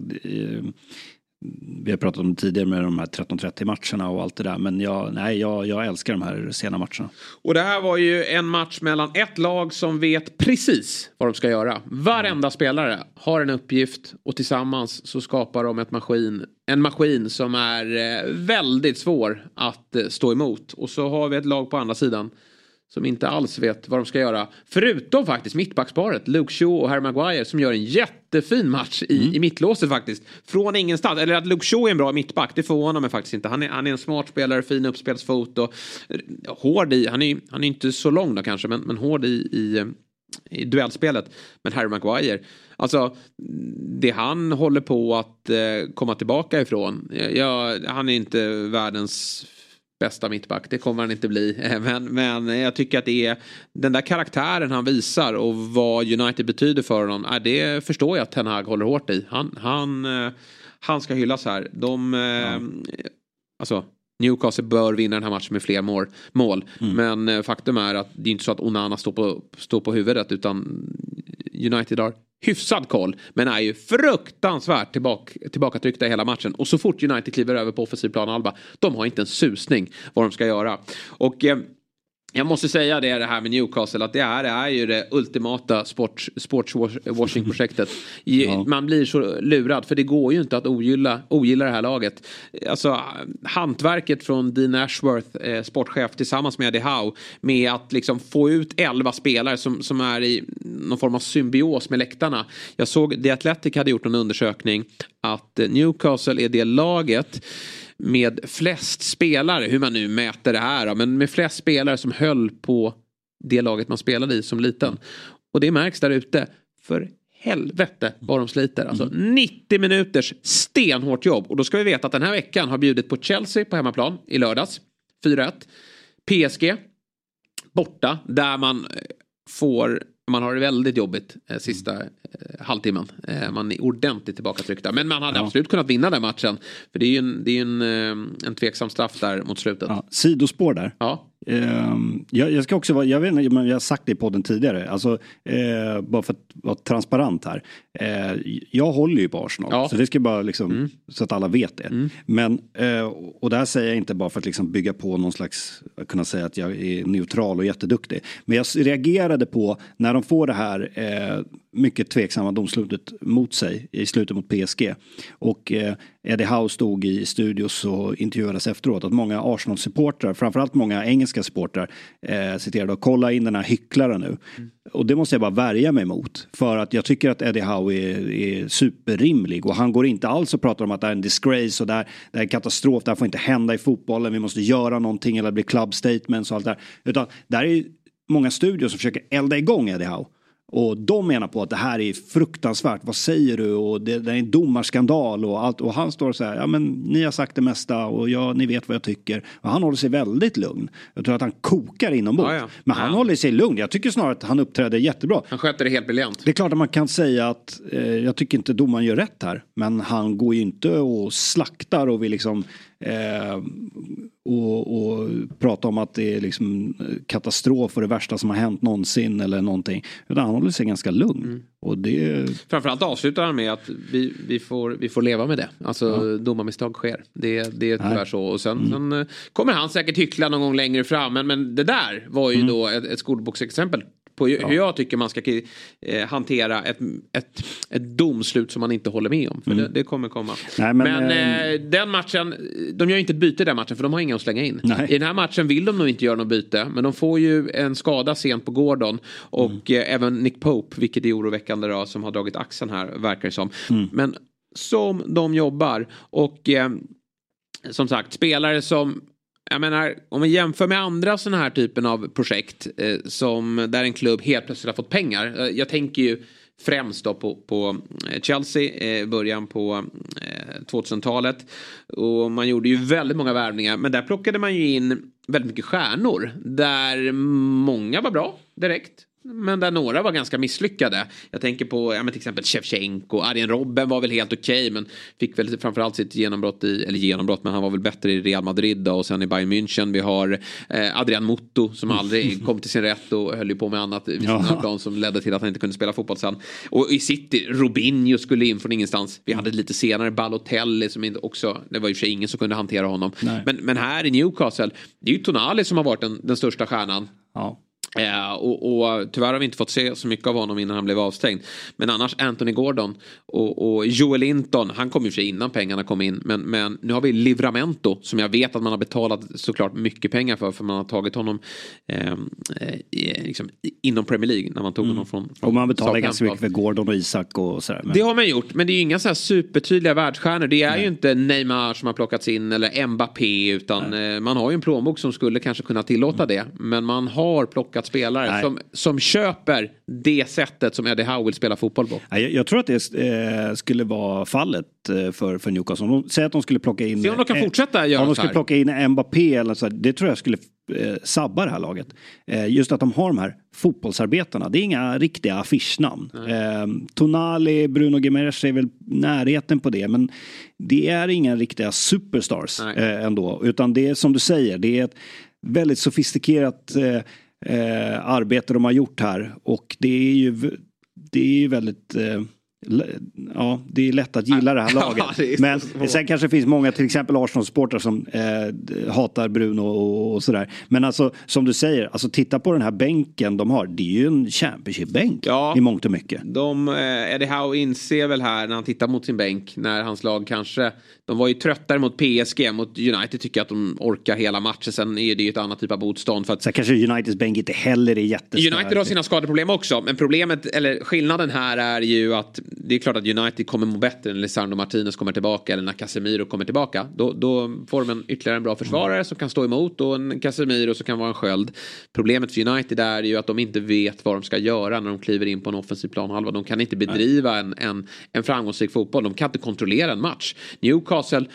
Vi har pratat om tidigare med de här 13:30 matcherna och allt det där. Men jag älskar de här sena matcherna. Och det här var ju en match mellan ett lag som vet precis vad de ska göra. Varenda spelare har en uppgift och tillsammans så skapar de en maskin som är väldigt svår att stå emot. Och så har vi ett lag på andra sidan som inte alls vet vad de ska göra. Förutom faktiskt mittbacksparet Luke Shaw och Harry Maguire som gör en jättefin match i mittlåset faktiskt. Från ingenstans. Eller att Luke Shaw är en bra mittback, det förvånar mig faktiskt inte. Han är en smart spelare, fin uppspelsfot och hård i. Han är inte så lång då kanske, men hård i duellspelet. Men Harry Maguire, alltså det han håller på att komma tillbaka ifrån. Han är inte världens bästa mittback, det kommer han inte bli, men jag tycker att det är den där karaktären han visar och vad United betyder för honom, det förstår jag att Ten Hag håller hårt i. Han ska hyllas här. Alltså Newcastle bör vinna den här matchen med fler mål. Men faktum är att det är inte så att Onana står på huvudet, utan United har hyfsad koll, men är ju fruktansvärt tillbakatryckta i hela matchen. Och så fort United kliver över på offensiv plan Alba, de har inte en susning vad de ska göra. Och jag måste säga det här med Newcastle, att det här är ju det ultimata sportswashing-projektet. Man blir så lurad, för det går ju inte att ogilla det här laget. Alltså hantverket från Dean Ashworth, sportchef, tillsammans med Eddie Howe, med att liksom få ut 11 spelare som är i någon form av symbios med läktarna. Jag såg The Athletic hade gjort en undersökning att Newcastle är det laget med flest spelare, hur man nu mäter det här, men med flest spelare som höll på det laget man spelade i som liten. Och det märks där ute, för helvete vad de sliter. Alltså 90 minuters stenhårt jobb. Och då ska vi veta att den här veckan har bjudit på Chelsea på hemmaplan i lördags 4-1. PSG borta, där man har det väldigt jobbigt sista halvtimmen. Man är ordentligt tillbakatryckta. Men man hade absolut kunnat vinna den matchen. För det är ju en tveksam straff där mot slutet. Ja, sidospår där. Ja. Jag ska också vara, jag vet inte, men jag har sagt det i podden tidigare, alltså bara för att vara transparent här, jag håller ju på Arsenal, så det ska bara liksom så att alla vet det, men och det här säger jag inte bara för att liksom bygga på någon slags, kunna säga att jag är neutral och jätteduktig, men jag reagerade på när de får det här mycket tveksamma domslutet mot sig i slutet mot PSG, och Eddie Howe stod i studios och intervjuades efteråt, att många Arsenal-supportrar, framförallt många engelska supportrar, citerade och kolla in den här hycklaren nu. Och det måste jag bara värja mig emot, för att jag tycker att Eddie Howe är superrimlig, och han går inte alls och pratar om att det är en disgrace och det är en katastrof, det här får inte hända i fotbollen, vi måste göra någonting, eller det blir club statements och allt det där. Utan där är många studios som försöker elda igång Eddie Howe. Och de menar på att det här är fruktansvärt. Vad säger du? Och det är en domarskandal och allt. Och han står så här, ja men ni har sagt det mesta och ni vet vad jag tycker. Och han håller sig väldigt lugn. Jag tror att han kokar inombords. Ja. Men han håller sig lugn. Jag tycker snarare att han uppträder jättebra. Han sköter det helt briljant. Det är klart att man kan säga att jag tycker inte domaren gör rätt här. Men han går ju inte och slaktar och vill liksom och prata om att det är liksom katastrof och det värsta som har hänt någonsin eller någonting. Utan han håller sig ganska lugn. Och det... Framförallt avslutar han med att vi får leva med det. Alltså domarmisstag sker. Det är tyvärr så. Och sen kommer han säkert hyckla någon gång längre fram. Men det där var ju då ett skolboksexempel på hur jag tycker man ska hantera ett domslut som man inte håller med om. För det kommer komma. Nej, men den matchen, de gör inte ett byte i den matchen, för de har inga att slänga in. Nej. I den här matchen vill de nog inte göra något byte, men de får ju en skada sent på Gordon och även Nick Pope, vilket är oroväckande då, som har dragit axeln här, verkar det som. Men som de jobbar, och som sagt, spelare som jag menar, om vi jämför med andra sådana här typen av projekt som där en klubb helt plötsligt har fått pengar. Jag tänker ju främst då på Chelsea början på 2000-talet. Och man gjorde ju väldigt många värvningar. Men där plockade man ju in väldigt mycket stjärnor. Där många var bra direkt. Men där några var ganska misslyckade. Jag tänker på till exempel Shevchenko. Arjen Robben var väl helt okej, men fick väl framförallt sitt genombrott, men han var väl bättre i Real Madrid då, och sen i Bayern München. Vi har Adrian Motto som aldrig kom till sin rätt och höll ju på med annat vid sina plan som ledde till att han inte kunde spela fotboll sen. Och i City, Robinho skulle in från ingenstans. Vi hade lite senare Balotelli som inte också, det var ju för sig ingen som kunde hantera honom. Men här i Newcastle, det är ju Tonali som har varit den största stjärnan. Ja. Och tyvärr har vi inte fått se så mycket av honom innan han blev avstängd. Men annars Anthony Gordon och Joel Linton, han kom ju för sig innan pengarna kom in. Men nu har vi Livramento som jag vet att man har betalat såklart mycket pengar för man har tagit honom liksom, inom Premier League när man tog honom från och man betalar ganska mycket för Gordon och Isak och sådär. Men det har man gjort, men det är ju inga så här supertydliga världsstjärnor. Det är ju inte Neymar som har plockats in eller Mbappé, utan man har ju en plånbok som skulle kanske kunna tillåta det. Men man har plockat spelare som köper det sättet som Eddie Howe vill spela fotboll på. Jag tror att det skulle vara fallet för Newcastle. Om de säger att de skulle plocka in... Se om de kan fortsätta göra om de skulle plocka in Mbappé eller så, det tror jag skulle sabba det här laget. Just att de har de här fotbollsarbetarna. Det är inga riktiga affischnamn. Tonali, Bruno Gimenez är väl närheten på det, men det är inga riktiga superstars ändå. Utan det är som du säger, det är ett väldigt sofistikerat arbete de har gjort här, och det är ju väldigt det är lätt att gilla det här laget. Men sen kanske finns många, till exempel Arsenal-supportrar som hatar Bruno och sådär. Men alltså, som du säger, alltså titta på den här bänken de har. Det är ju en Championship-bänk i mångt och mycket. Eddie Howe inser väl här när han tittar mot sin bänk, när hans lag kanske, de var ju tröttare mot PSG, mot United tycker att de orkar hela matchen. Sen är det ju ett annat typ av motstånd. För att sen kanske Uniteds bänk inte heller är jättestark. United har sina skadeproblem också, men problemet, eller skillnaden här är ju att det är klart att United kommer må bättre när Lisandro Martinez kommer tillbaka eller när Casemiro kommer tillbaka. Då får de ytterligare en bra försvarare som kan stå emot, och en Casemiro som kan vara en sköld. Problemet för United är ju att de inte vet vad de ska göra när de kliver in på en offensiv planhalva. De kan inte bedriva en framgångsrik fotboll. De kan inte kontrollera en match. Newcastle,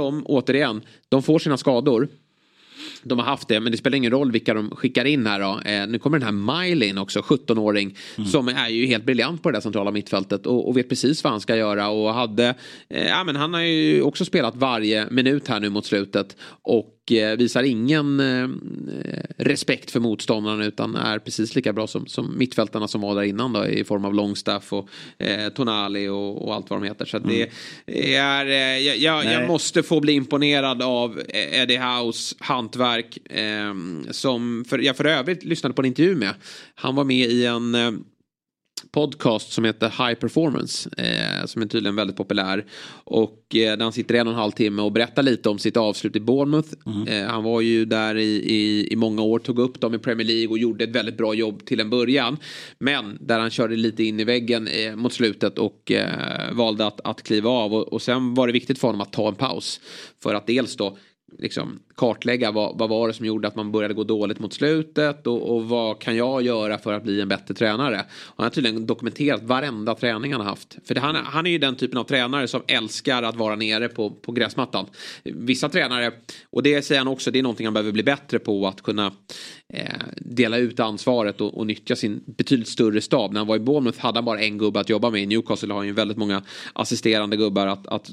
de får sina skador. De har haft det, men det spelar ingen roll vilka de skickar in här då. Nu kommer den här Miley in också, 17-åring, som är ju helt briljant på det där centrala mittfältet och vet precis vad han ska göra, och hade men han har ju också spelat varje minut här nu mot slutet och visar ingen respekt för motståndarna, utan är precis lika bra som mittfältarna som var där innan då, i form av Longstaff och Tonali och allt vad de heter. Så det är jag måste få bli imponerad av Eddie Howes hantverk, som jag för övrigt lyssnade på en intervju med. Han var med i en podcast som heter High Performance, som är tydligen väldigt populär, och där han sitter 1,5 timme och berättar lite om sitt avslut i Bournemouth. Han var ju där i många år, tog upp dem i Premier League och gjorde ett väldigt bra jobb till en början, men där han körde lite in i väggen mot slutet och valde att kliva av, och sen var det viktigt för honom att ta en paus för att dels då liksom kartlägga vad var det som gjorde att man började gå dåligt mot slutet, och vad kan jag göra för att bli en bättre tränare. Och han har tydligen dokumenterat varenda träning han har haft. För han är ju den typen av tränare som älskar att vara nere på gräsmattan. Vissa tränare, och det säger han också, det är någonting han behöver bli bättre på, att kunna dela ut ansvaret och nyttja sin betydligt större stab. När han var i Bournemouth hade han bara en gubbe att jobba med. I Newcastle har han ju väldigt många assisterande gubbar att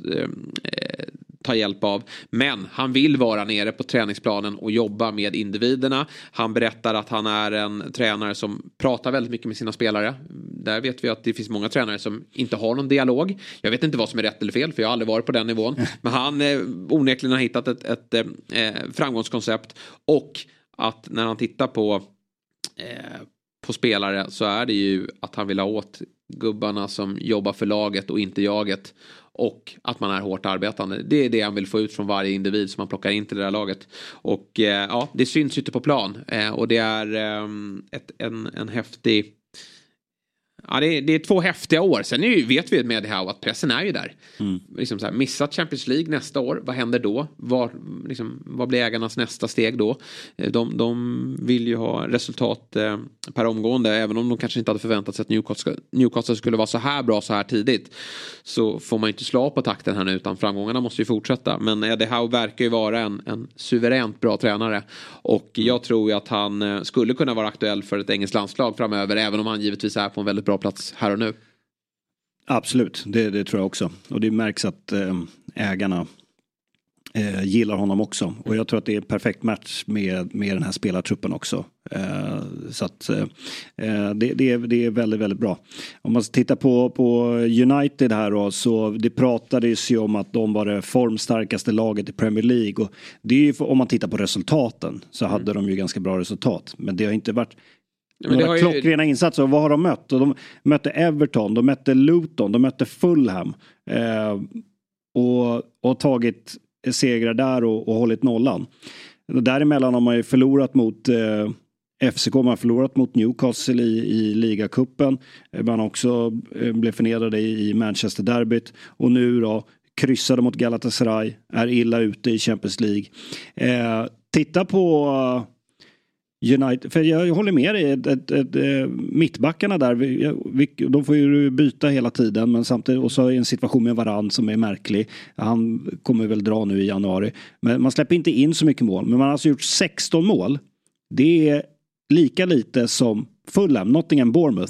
ta hjälp av. Men han vill vara nere på träningsplanen och jobba med individerna. Han berättar att han är en tränare som pratar väldigt mycket med sina spelare. Där vet vi att det finns många tränare som inte har någon dialog. Jag vet inte vad som är rätt eller fel, för jag har aldrig varit på den nivån. Men han onekligen har hittat ett framgångskoncept, och att när han tittar på spelare så är det ju att han vill ha åt gubbarna som jobbar för laget och inte jaget, och att man är hårt arbetande. Det är det han vill få ut från varje individ som man plockar in till det där laget. Och det syns ute på plan, och det är en häftig Ja, det är 2 häftiga år. Sen vet vi med Howe att pressen är ju där. Liksom så här, missat Champions League nästa år. Vad händer då? Vad blir ägarnas nästa steg då? De vill ju ha resultat per omgående. Även om de kanske inte hade förväntat sig att Newcastle skulle vara så här bra så här tidigt. Så får man ju inte slå på takten här nu. Utan framgångarna måste ju fortsätta. Men Eddie Howe verkar ju vara en suveränt bra tränare. Och jag tror ju att han skulle kunna vara aktuell för ett engelskt landslag framöver. Även om han givetvis är på en väldigt bra plats här och nu. Absolut, det tror jag också. Och det märks att ägarna gillar honom också. Och jag tror att det är en perfekt match med den här spelartruppen också. Så att det är väldigt, väldigt bra. Om man tittar på United här då, så det pratades ju om att de var det formstarkaste laget i Premier League. Och det är ju, om man tittar på resultaten så hade de ju ganska bra resultat. Men det har inte varit några klockrena insatser. Och vad har de mött? Och de mötte Everton, de mötte Luton, de mötte Fulham. Och tagit segrar där och hållit nollan. Däremellan har man ju förlorat mot FCK, man har förlorat mot Newcastle i ligacupen. Man också blev förnedrade i Manchester derbyt. Och nu då kryssade mot Galatasaray, är illa ute i Champions League. Titta på United, för jag håller med dig, mittbackarna där, de får ju byta hela tiden, men samtidigt och så är en situation med Varane som är märklig. Han kommer väl dra nu i januari, men man släpper inte in så mycket mål, men man har alltså gjort 16 mål. Det är lika lite som Fulham, Nottingham, Bournemouth.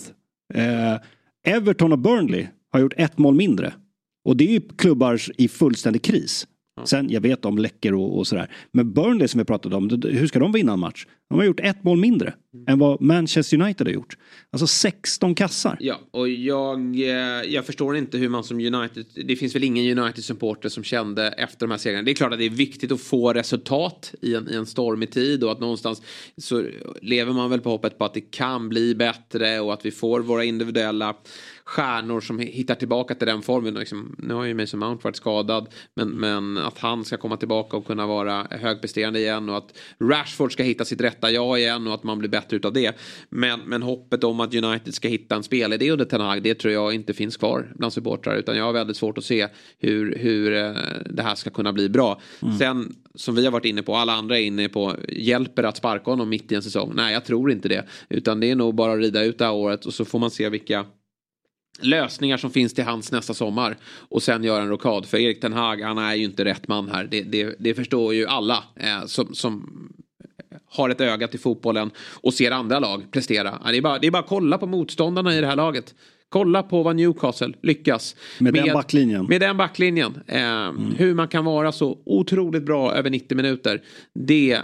Everton och Burnley har gjort 1 mål mindre, och det är ju klubbar i fullständig kris. Sen, jag vet om läcker och sådär. Men Burnley som vi pratade om, hur ska de vinna en match? De har gjort 1 mål mindre än vad Manchester United har gjort. Alltså 16 kassar. Ja, och jag förstår inte hur man som United... Det finns väl ingen United-supporter som kände efter de här segrarna. Det är klart att det är viktigt att få resultat i en stormig tid. Och att någonstans så lever man väl på hoppet på att det kan bli bättre. Och att vi får våra individuella stjärnor som hittar tillbaka till den formen. Liksom, nu har ju Mason Mount varit skadad. Men att han ska komma tillbaka och kunna vara högpresterande igen. Och att Rashford ska hitta sitt rätta jag igen. Och att man blir bättre utav det. Men hoppet om att United ska hitta en spelidé under Ten Hag, det tror jag inte finns kvar bland supportrar. Utan jag har väldigt svårt att se hur det här ska kunna bli bra. Sen, som vi har varit inne på, alla andra är inne på, hjälper att sparka honom mitt i en säsong? Nej, jag tror inte det. Utan det är nog bara att rida ut det här året. Och så får man se vilka lösningar som finns till hans nästa sommar och sen göra en rokad. För Erik Ten Hag, han är ju inte rätt man här. Det förstår ju alla som har ett öga till fotbollen och ser andra lag prestera. Det är bara att kolla på motståndarna i det här laget. Kolla på vad Newcastle lyckas med den backlinjen. Med den backlinjen. Hur man kan vara så otroligt bra över 90 minuter. Det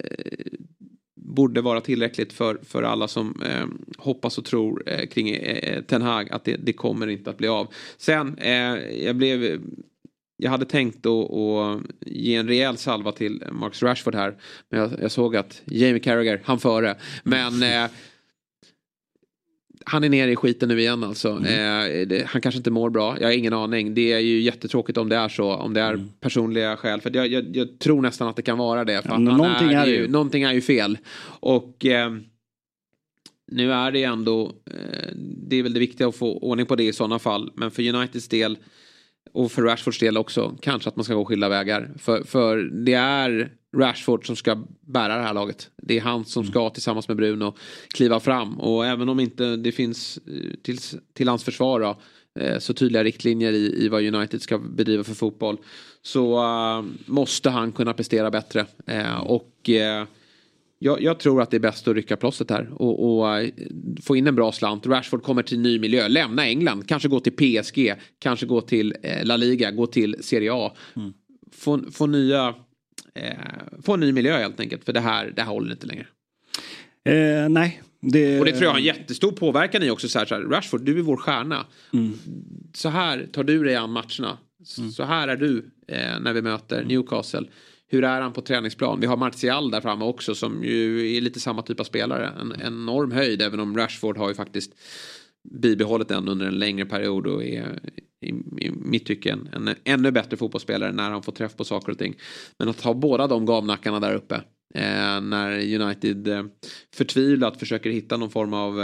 borde vara tillräckligt för alla som hoppas och tror kring Ten Hag att det kommer inte att bli av. Sen, jag hade tänkt att ge en rejäl salva till Marcus Rashford här. Men jag såg att Jamie Carragher, han före. Men han är nere i skiten nu igen alltså. Han kanske inte mår bra. Jag har ingen aning. Det är ju jättetråkigt om det är så. Om det är personliga skäl. För jag tror nästan att det kan vara det. För någonting är ju fel. Och nu är det ändå... det är väl det viktiga att få ordning på det i sådana fall. Men för Uniteds del och för Rashfords del också, kanske att man ska gå skilda vägar. För det är Rashford som ska bära det här laget. Det är han som ska tillsammans med Bruno kliva fram. Och även om inte det finns till hans försvar då, så tydliga riktlinjer i vad United ska bedriva för fotboll, så måste han kunna prestera bättre. Jag tror att det är bäst att rycka plåstret här och få in en bra slant. Rashford kommer till ny miljö, lämna England, kanske gå till PSG, kanske gå till La Liga, gå till Serie A. Få en ny miljö helt enkelt, för det här håller inte längre. Nej. Och det tror jag har en jättestor påverkan i också. Så här, Rashford, du är vår stjärna. Så här tar du dig an matcherna. Så här är du när vi möter Newcastle. Hur är han på träningsplan? Vi har Martial där framme också, som ju är lite samma typ av spelare. En enorm höjd, även om Rashford har ju faktiskt bibehållit den under en längre period och är i mitt tycke en ännu bättre fotbollsspelare när han får träff på saker och ting. Men att ha båda de gavnackarna där uppe när United förtvivlat försöker hitta någon form av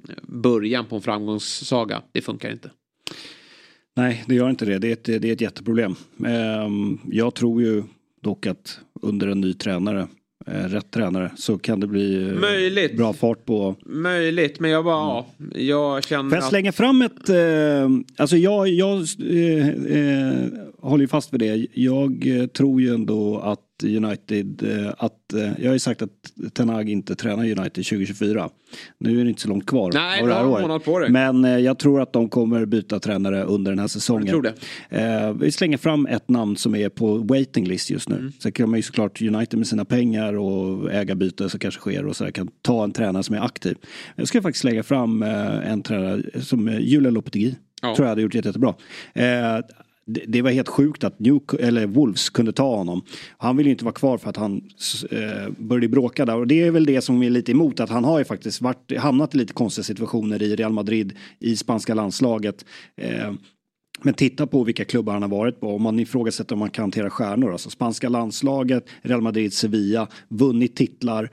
början på en framgångssaga. Det funkar inte. Nej, det gör inte det. Det är ett jätteproblem. Jag tror ju dock att under en ny tränare, rätt tränare, så kan det bli bra fart på. Möjligt, men jag känner får jag slänga fram ett... alltså jag håller ju fast vid det. Jag tror ju ändå att United, jag har ju sagt att Ten Hag inte tränar United 2024. Nu är det inte så långt kvar. Nej, det har månad på det. Men jag tror att de kommer byta tränare under den här säsongen. Jag tror det. Vi slänger fram ett namn som är på waiting list just nu. Så kan man ju såklart United med sina pengar och ägarbyte som kanske sker och så där, kan ta en tränare som är aktiv. Jag ska faktiskt lägga fram en tränare som Julian Lopetegui. Tror jag hade gjort jättebra. Det var helt sjukt att Wolves kunde ta honom. Han ville ju inte vara kvar för att han började bråka där. Och det är väl det som är lite emot. Att han har ju faktiskt hamnat i lite konstiga situationer i Real Madrid, i spanska landslaget. Men titta på vilka klubbar han har varit på. Om man ifrågasätter om man kan hantera stjärnor. Alltså spanska landslaget, Real Madrid, Sevilla. Vunnit titlar.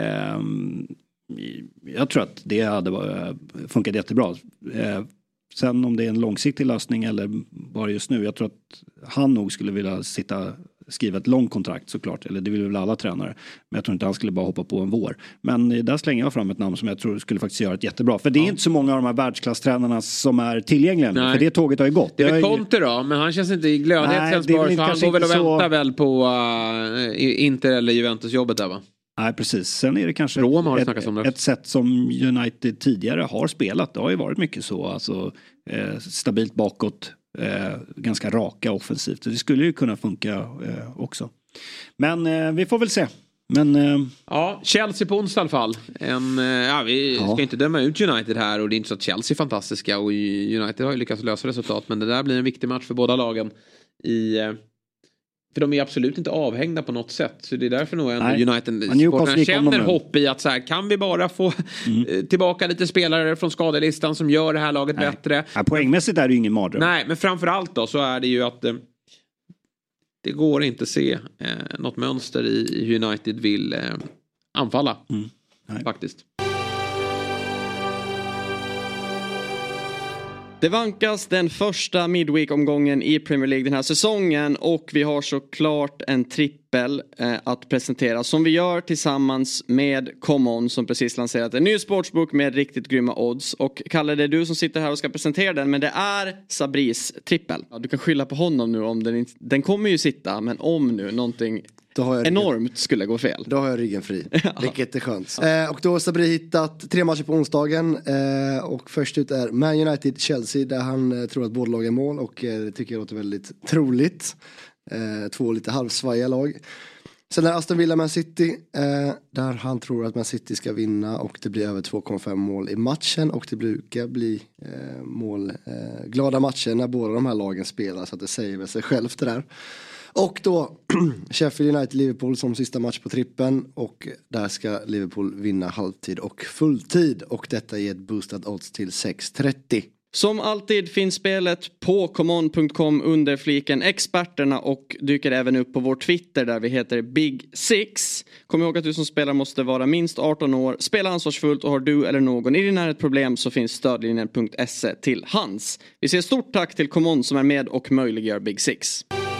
Jag tror att det hade funkat jättebra. Sen om det är en långsiktig lösning eller bara just nu. Jag tror att han nog skulle vilja skriva ett långt kontrakt såklart. Eller det vill väl alla tränare. Men jag tror inte han skulle bara hoppa på en vår. Men där slänger jag fram ett namn som jag tror skulle faktiskt göra ett jättebra. För det är inte så många av de här världsklasstränarna som är tillgängliga. För det tåget har ju gått. Det är väl Conte då, men han känns inte i glödhet. Så han går väl och väntar väl på Inter eller Juventus-jobbet där, va? Nej, precis. Sen är det kanske ett sätt som United tidigare har spelat. Det har ju varit mycket så. Alltså, stabilt bakåt. Ganska raka offensivt. Det skulle ju kunna funka också. Men vi får väl se. Men, Chelsea på onsdag i alla fall. Vi ska inte döma ut United här. Och det är inte så att Chelsea är fantastiska. Och United har ju lyckats lösa resultat. Men det där blir en viktig match för båda lagen för de är absolut inte avhängda på något sätt. Så det är därför nog United känner hopp i att så här, kan vi bara få tillbaka lite spelare från skadelistan som gör det här laget bättre. Poängmässigt är det ju ingen mardröm. Nej, men framförallt då så är det ju att det går inte se något mönster i hur United vill anfalla. Faktiskt. Det vankas den första midweek-omgången i Premier League den här säsongen och vi har såklart en trippel att presentera som vi gör tillsammans med ComeOn som precis lanserat en ny sportsbook med riktigt grymma odds. Och Kalle, det är du som sitter här och ska presentera den, men det är Sabris trippel. Ja, du kan skylla på honom nu om den kommer ju sitta, men om nu någonting enormt skulle gå fel. Då har jag ryggen fri, vilket är skönt. Och då har Sabri hittat 3 matcher på onsdagen. Och först ut är Man United-Chelsea där han tror att båda lag är mål. Och det tycker jag låter väldigt troligt. 2 lite halvsvaja lag. Sen är Aston Villa Man City. Där han tror att Man City ska vinna. Och det blir över 2,5 mål i matchen. Och det brukar bli glada matcher när båda de här lagen spelar. Så att det säger väl sig självt det där. Och då Sheffield United-Liverpool som sista match på trippen. Och där ska Liverpool vinna halvtid och fulltid. Och detta ger ett boostad odds till 6,30. Som alltid finns spelet på common.com under fliken experterna och dyker även upp på vår Twitter där vi heter Big Six. Kom ihåg att du som spelar måste vara minst 18 år, spela ansvarsfullt och har du eller någon i din närhet problem så finns stödlinjen.se till hands. Vi säger stort tack till Common som är med och möjliggör Big Six.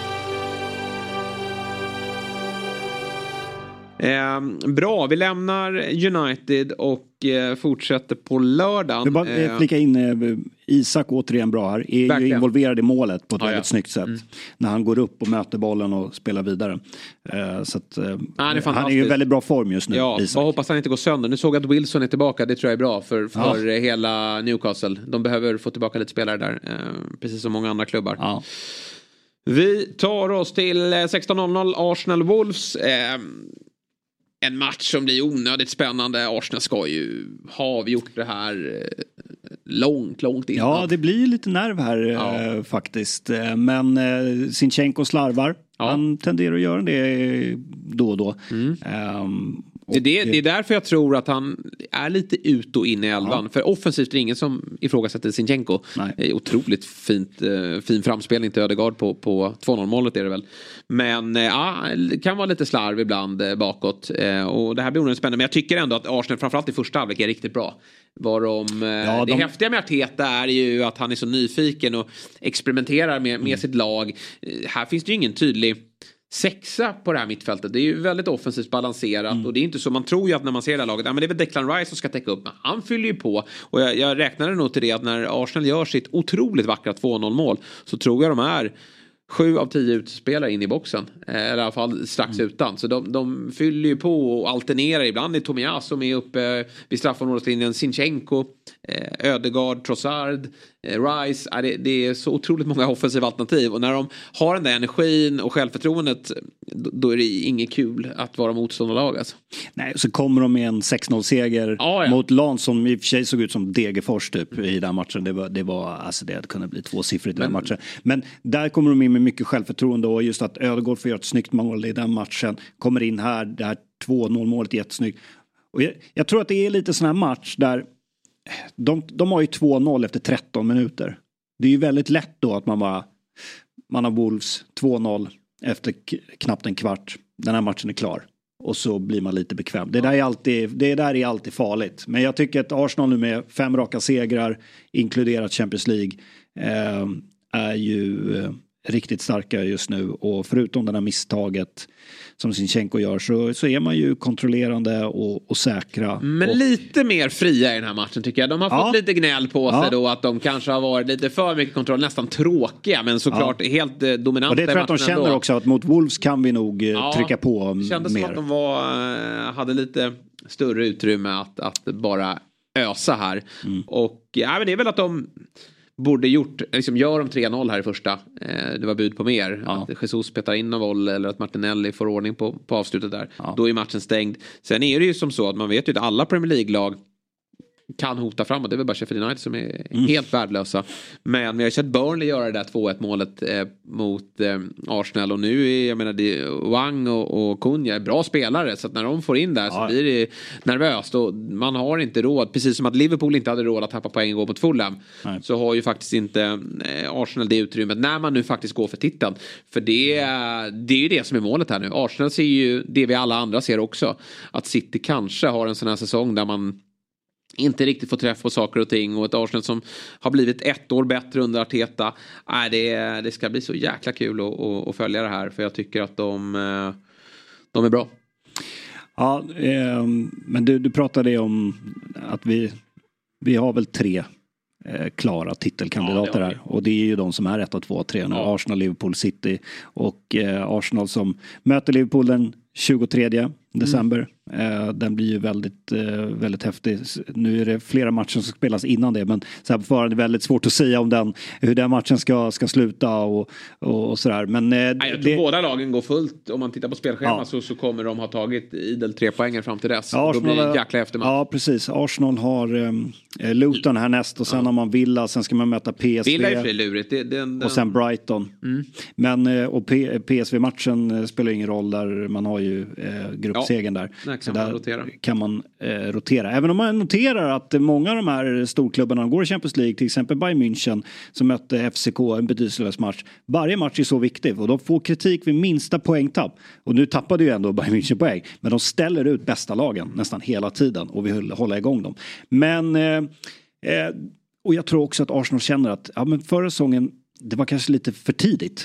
Bra, vi lämnar United och fortsätter på lördagen. Vi bara flika in Isak återigen bra här. Är ju involverad i målet på ett väldigt snyggt sätt. När han går upp och möter bollen och spelar vidare. Så att, han är ju i väldigt bra form just nu. Ja, jag hoppas han inte går sönder. Nu såg jag att Wilson är tillbaka. Det tror jag är bra för hela Newcastle. De behöver få tillbaka lite spelare där. Precis som många andra klubbar. Ja. Vi tar oss till 16:00 Arsenal Wolves. En match som blir onödigt spännande. Arsenal ska ju ha avgjort det här långt innan. Ja, det blir lite nerv här faktiskt. Men Zinchenko slarvar. Ja. Han tenderar att göra det då och då. Det är därför jag tror att han är lite ut och in i elvan. För offensivt är det ingen som ifrågasätter Zinchenko. Otroligt fin framspelning till Ödegaard på 2-0 målet är det väl. Men det kan vara lite slarv ibland bakåt. Och det här blir nog spännande. Men jag tycker ändå att Arsenal framförallt i första halvlek är riktigt bra. Det häftiga med Arteta är ju att han är så nyfiken och experimenterar med sitt lag. Här finns det ju ingen tydlig sexa på det här mittfältet. Det är ju väldigt offensivt balanserat och det är inte så, man tror ju att när man ser det här laget, men det är väl Declan Rice som ska täcka upp, men han fyller ju på, och jag räknade nog till det att när Arsenal gör sitt otroligt vackra 2-0 mål så tror jag de är 7 av 10 utspelare in i boxen. Eller i alla fall strax utan. Så de fyller ju på och alternerar. Ibland är Tomiyasu som är uppe vid straffområdeslinjen. Zinchenko, Ödegaard, Trossard, Rice. Det är så otroligt många offensiva alternativ. Och när de har den där energin och självförtroendet, då är det inget kul att vara motståndarlag. Alltså. Nej, så kommer de med en 6-0-seger mot Lans som i och för sig såg ut som Degerfors typ i den matchen. Det kunde bli 2-siffrigt i den matchen. Men där kommer de in med mycket självförtroende, och just att Ödegaard får göra ett snyggt mål i den matchen. Kommer in här, det här 2-0 målet är jättesnyggt. Och jag tror att det är lite sån här match där de har ju 2-0 efter 13 minuter. Det är ju väldigt lätt då att man har Wolves 2-0 efter knappt en kvart. Den här matchen är klar. Och så blir man lite bekväm. Det där är alltid farligt. Men jag tycker att Arsenal nu med 5 raka segrar, inkluderat Champions League, är ju riktigt starka just nu. Och förutom det här misstaget som Zinchenko gör, så är man ju kontrollerande och säkra. Men lite mer fria i den här matchen tycker jag. De har fått lite gnäll på sig då, att de kanske har varit lite för mycket kontroll, nästan tråkiga, men såklart helt dominanta. Och det tror jag att de känner ändå. Också att mot Wolves kan vi nog trycka på mer. Det kändes som att de hade lite större utrymme att bara ösa här. Och men det är väl att de borde gör de 3-0 här i första. Det var bud på mer. Att Jesus petar in någon boll eller att Martinelli får ordning på avslutet där. Då är matchen stängd. Sen är det ju som så att man vet ju att alla Premier League-lag kan hota framåt. Det är väl bara Sheffield United som är helt värdelösa. Men vi har sett Burnley göra det där 2-1 målet mot Arsenal. Och nu är Wang och Cunha är bra spelare. Så att när de får in där så blir det nervöst. Och man har inte råd. Precis som att Liverpool inte hade råd att tappa poäng och gå mot Fulham. Så har ju faktiskt inte Arsenal det utrymmet. När man nu faktiskt går för titeln. För det är ju det som är målet här nu. Arsenal ser ju det vi alla andra ser också. Att City kanske har en sån här säsong där man inte riktigt får träff på saker och ting, och ett Arsenal som har blivit 1 år bättre under Arteta. Det ska bli så jäkla kul att följa det här, för jag tycker att de är bra. Ja, men du pratade om att vi har väl 3 klara titelkandidater här, och det är ju de som är 1, 2, 3 nu. Arsenal, Liverpool, City, och Arsenal som möter Liverpool den 23 december. Den blir ju väldigt, väldigt häftig. Nu är det flera matcher som ska spelas innan det, men så här på förhand är det väldigt svårt att säga om hur den matchen ska sluta och sådär. Men jag tror båda lagen går fullt. Om man tittar på spelschemat så kommer de ha tagit idel 3 poänger fram till dess. Då blir det en jäkla eftermatch. Ja, precis. Arsenal har Luton härnäst, och sen har man Villa, sen ska man möta PSV. Villa är ju lurigt. Och sen Brighton. Men och PSV-matchen spelar ingen roll där, man har ju gruppsegen där. Så där kan man rotera. Även om man noterar att många av de här storklubbarna går i Champions League, till exempel Bayern München som mötte FCK, en betydelselös match. Varje match är så viktig, och de får kritik vid minsta poängtapp. Och nu tappade ju ändå Bayern München poäng, men de ställer ut bästa lagen nästan hela tiden och vill hålla igång dem. Men och jag tror också att Arsenal känner att men förra säsongen, det var kanske lite för tidigt.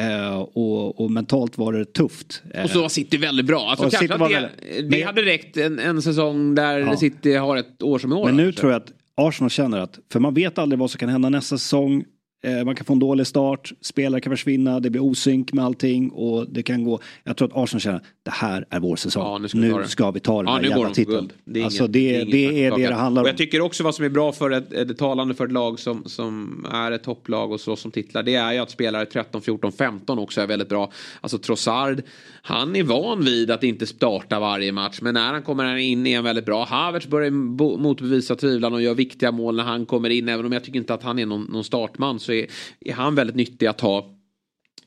Och mentalt var det tufft. Och så var City väldigt bra. Alltså kanske att det hade räckt en säsong där City har ett år som år. Men nu tror jag att Arsenal känner att, för man vet aldrig vad som kan hända nästa säsong. Man kan få en dålig start, spelare kan försvinna, det blir osynk med allting, och det kan gå. Jag tror att Arsenal känner att det här är vår säsong. Nu ska vi ta den här jävla titeln. Det är det handlar om. Och jag tycker också vad som är bra för ett talande för ett lag som är ett topplag och så som titlar, det är ju att spelare 13, 14, 15 också är väldigt bra. Alltså Trossard, han är van vid att inte starta varje match, men när han kommer in är han väldigt bra. Havertz börjar motbevisa tvivlan och gör viktiga mål när han kommer in, även om jag tycker inte att han är någon startman, så är han väldigt nyttig att ha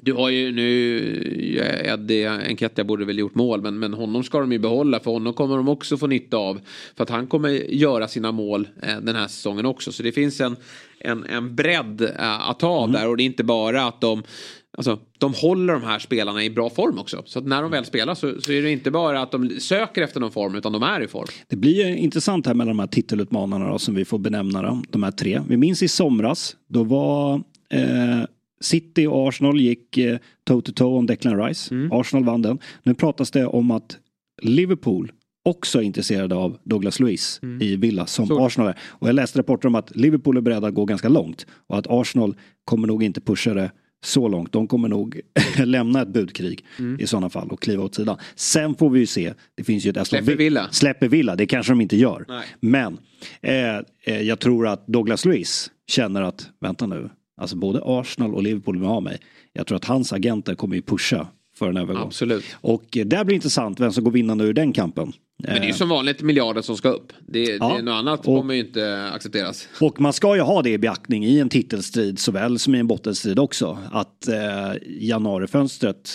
Du har ju nu Eddie Nketiah borde väl gjort mål, men honom ska de ju behålla, för honom kommer de också få nytta av, för att han kommer göra sina mål den här säsongen också. Så det finns en bredd att ta av där, och det är inte bara att de håller de här spelarna i bra form också. Så att när de väl spelar så är det inte bara att de söker efter någon form, utan de är i form. Det blir intressant här med de här titelutmanarna då, som vi får benämna de här 3. Vi minns i somras, då var City och Arsenal gick toe-to-toe om Declan Rice. Arsenal vann den. Nu pratas det om att Liverpool också är intresserade av Douglas Luiz i Villa som Arsenal är. Och jag läste rapporter om att Liverpool är beredda att gå ganska långt, och att Arsenal kommer nog inte pusha det så långt. De kommer nog lämna ett budkrig i sådana fall och kliva åt sidan. Sen får vi ju se. Det finns ju ett släpper Villa. Det kanske de inte gör. Nej. Men jag tror att Douglas Luiz känner att, vänta nu, alltså både Arsenal och Liverpool vill ha mig. Jag tror att hans agenter kommer ju pusha för en övergång. Absolut. Och det blir intressant vem som går vinnande ur den kampen. Men det är ju som vanligt miljarder som ska upp. Det är något annat kommer ju inte accepteras. Och man ska ju ha det i beaktning i en titelstrid såväl som i en bottenstrid också. Att januarifönstret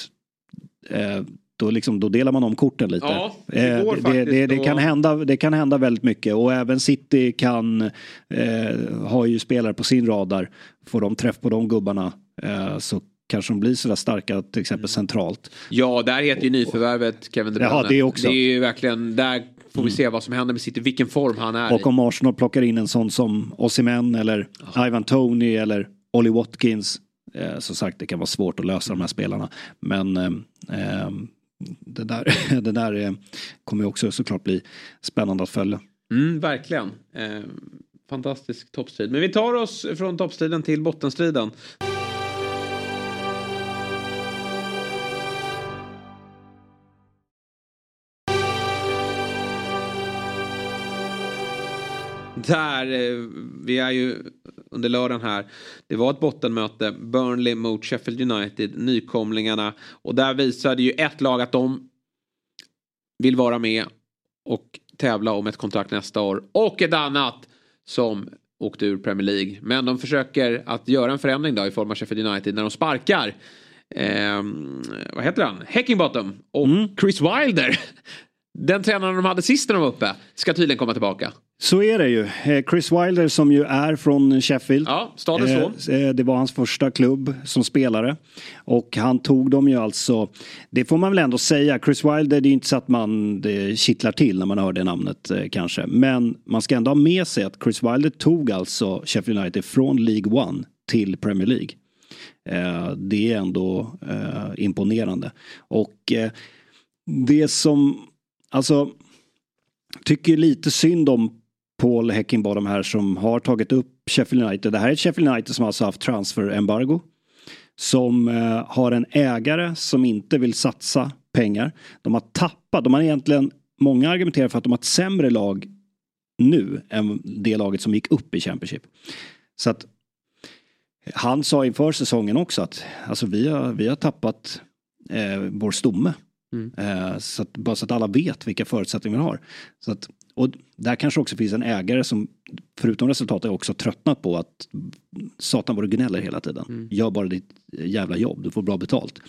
då delar man om korten lite. Ja, det går faktiskt. Det kan hända väldigt mycket, och även City har ju spelare på sin radar. Får de träff på de gubbarna så kanske de blir så där starka, till exempel centralt. Ja, där heter ju nyförvärvet Kevin De Bruyne. Ja, det också. Det är ju verkligen, där får vi se vad som händer med City, vilken form han är och om Arsenal plockar in en sån som Osimhen eller Ivan Toney eller Ollie Watkins, så sagt, det kan vara svårt att lösa de här spelarna. Men det där kommer ju också såklart bli spännande att följa. Verkligen. Fantastisk toppstrid. Men vi tar oss från toppstriden till bottenstriden. Där, vi är ju under lördagen här. Det var ett bottenmöte. Burnley mot Sheffield United, nykomlingarna. Och där visade ju ett lag att de vill vara med och tävla om ett kontrakt nästa år. Och ett annat som åkte ur Premier League. Men de försöker att göra en förändring då i form av Sheffield United när de sparkar. Vad heter han? Heckingbottom och Chris Wilder. Den tränaren de hade sist när de var uppe ska tydligen komma tillbaka. Så är det ju. Chris Wilder som ju är från Sheffield. Ja, stadens son. Det var hans första klubb som spelare. Och han tog dem ju alltså, det får man väl ändå säga. Chris Wilder, det är inte så att man kittlar till när man hör det namnet kanske. Men man ska ändå ha med sig att Chris Wilder tog alltså Sheffield United från League One till Premier League. Det är ändå imponerande. Och det som, alltså, tycker lite synd om Paul Heckingbottom här som har tagit upp Sheffield United. Det här är ett Sheffield United som alltså haft transferembargo. Som har en ägare som inte vill satsa pengar. De har egentligen, många argumenterar för att de har ett sämre lag nu än det laget som gick upp i Championship. Så att han sa inför säsongen också att alltså vi har tappat vår stomme. Så att, bara så att alla vet vilka förutsättningar vi har. Så att, och där kanske också finns en ägare som förutom resultatet också tröttnat på att satan vad du gnäller hela tiden. Gör bara ditt jävla jobb, du får bra betalt.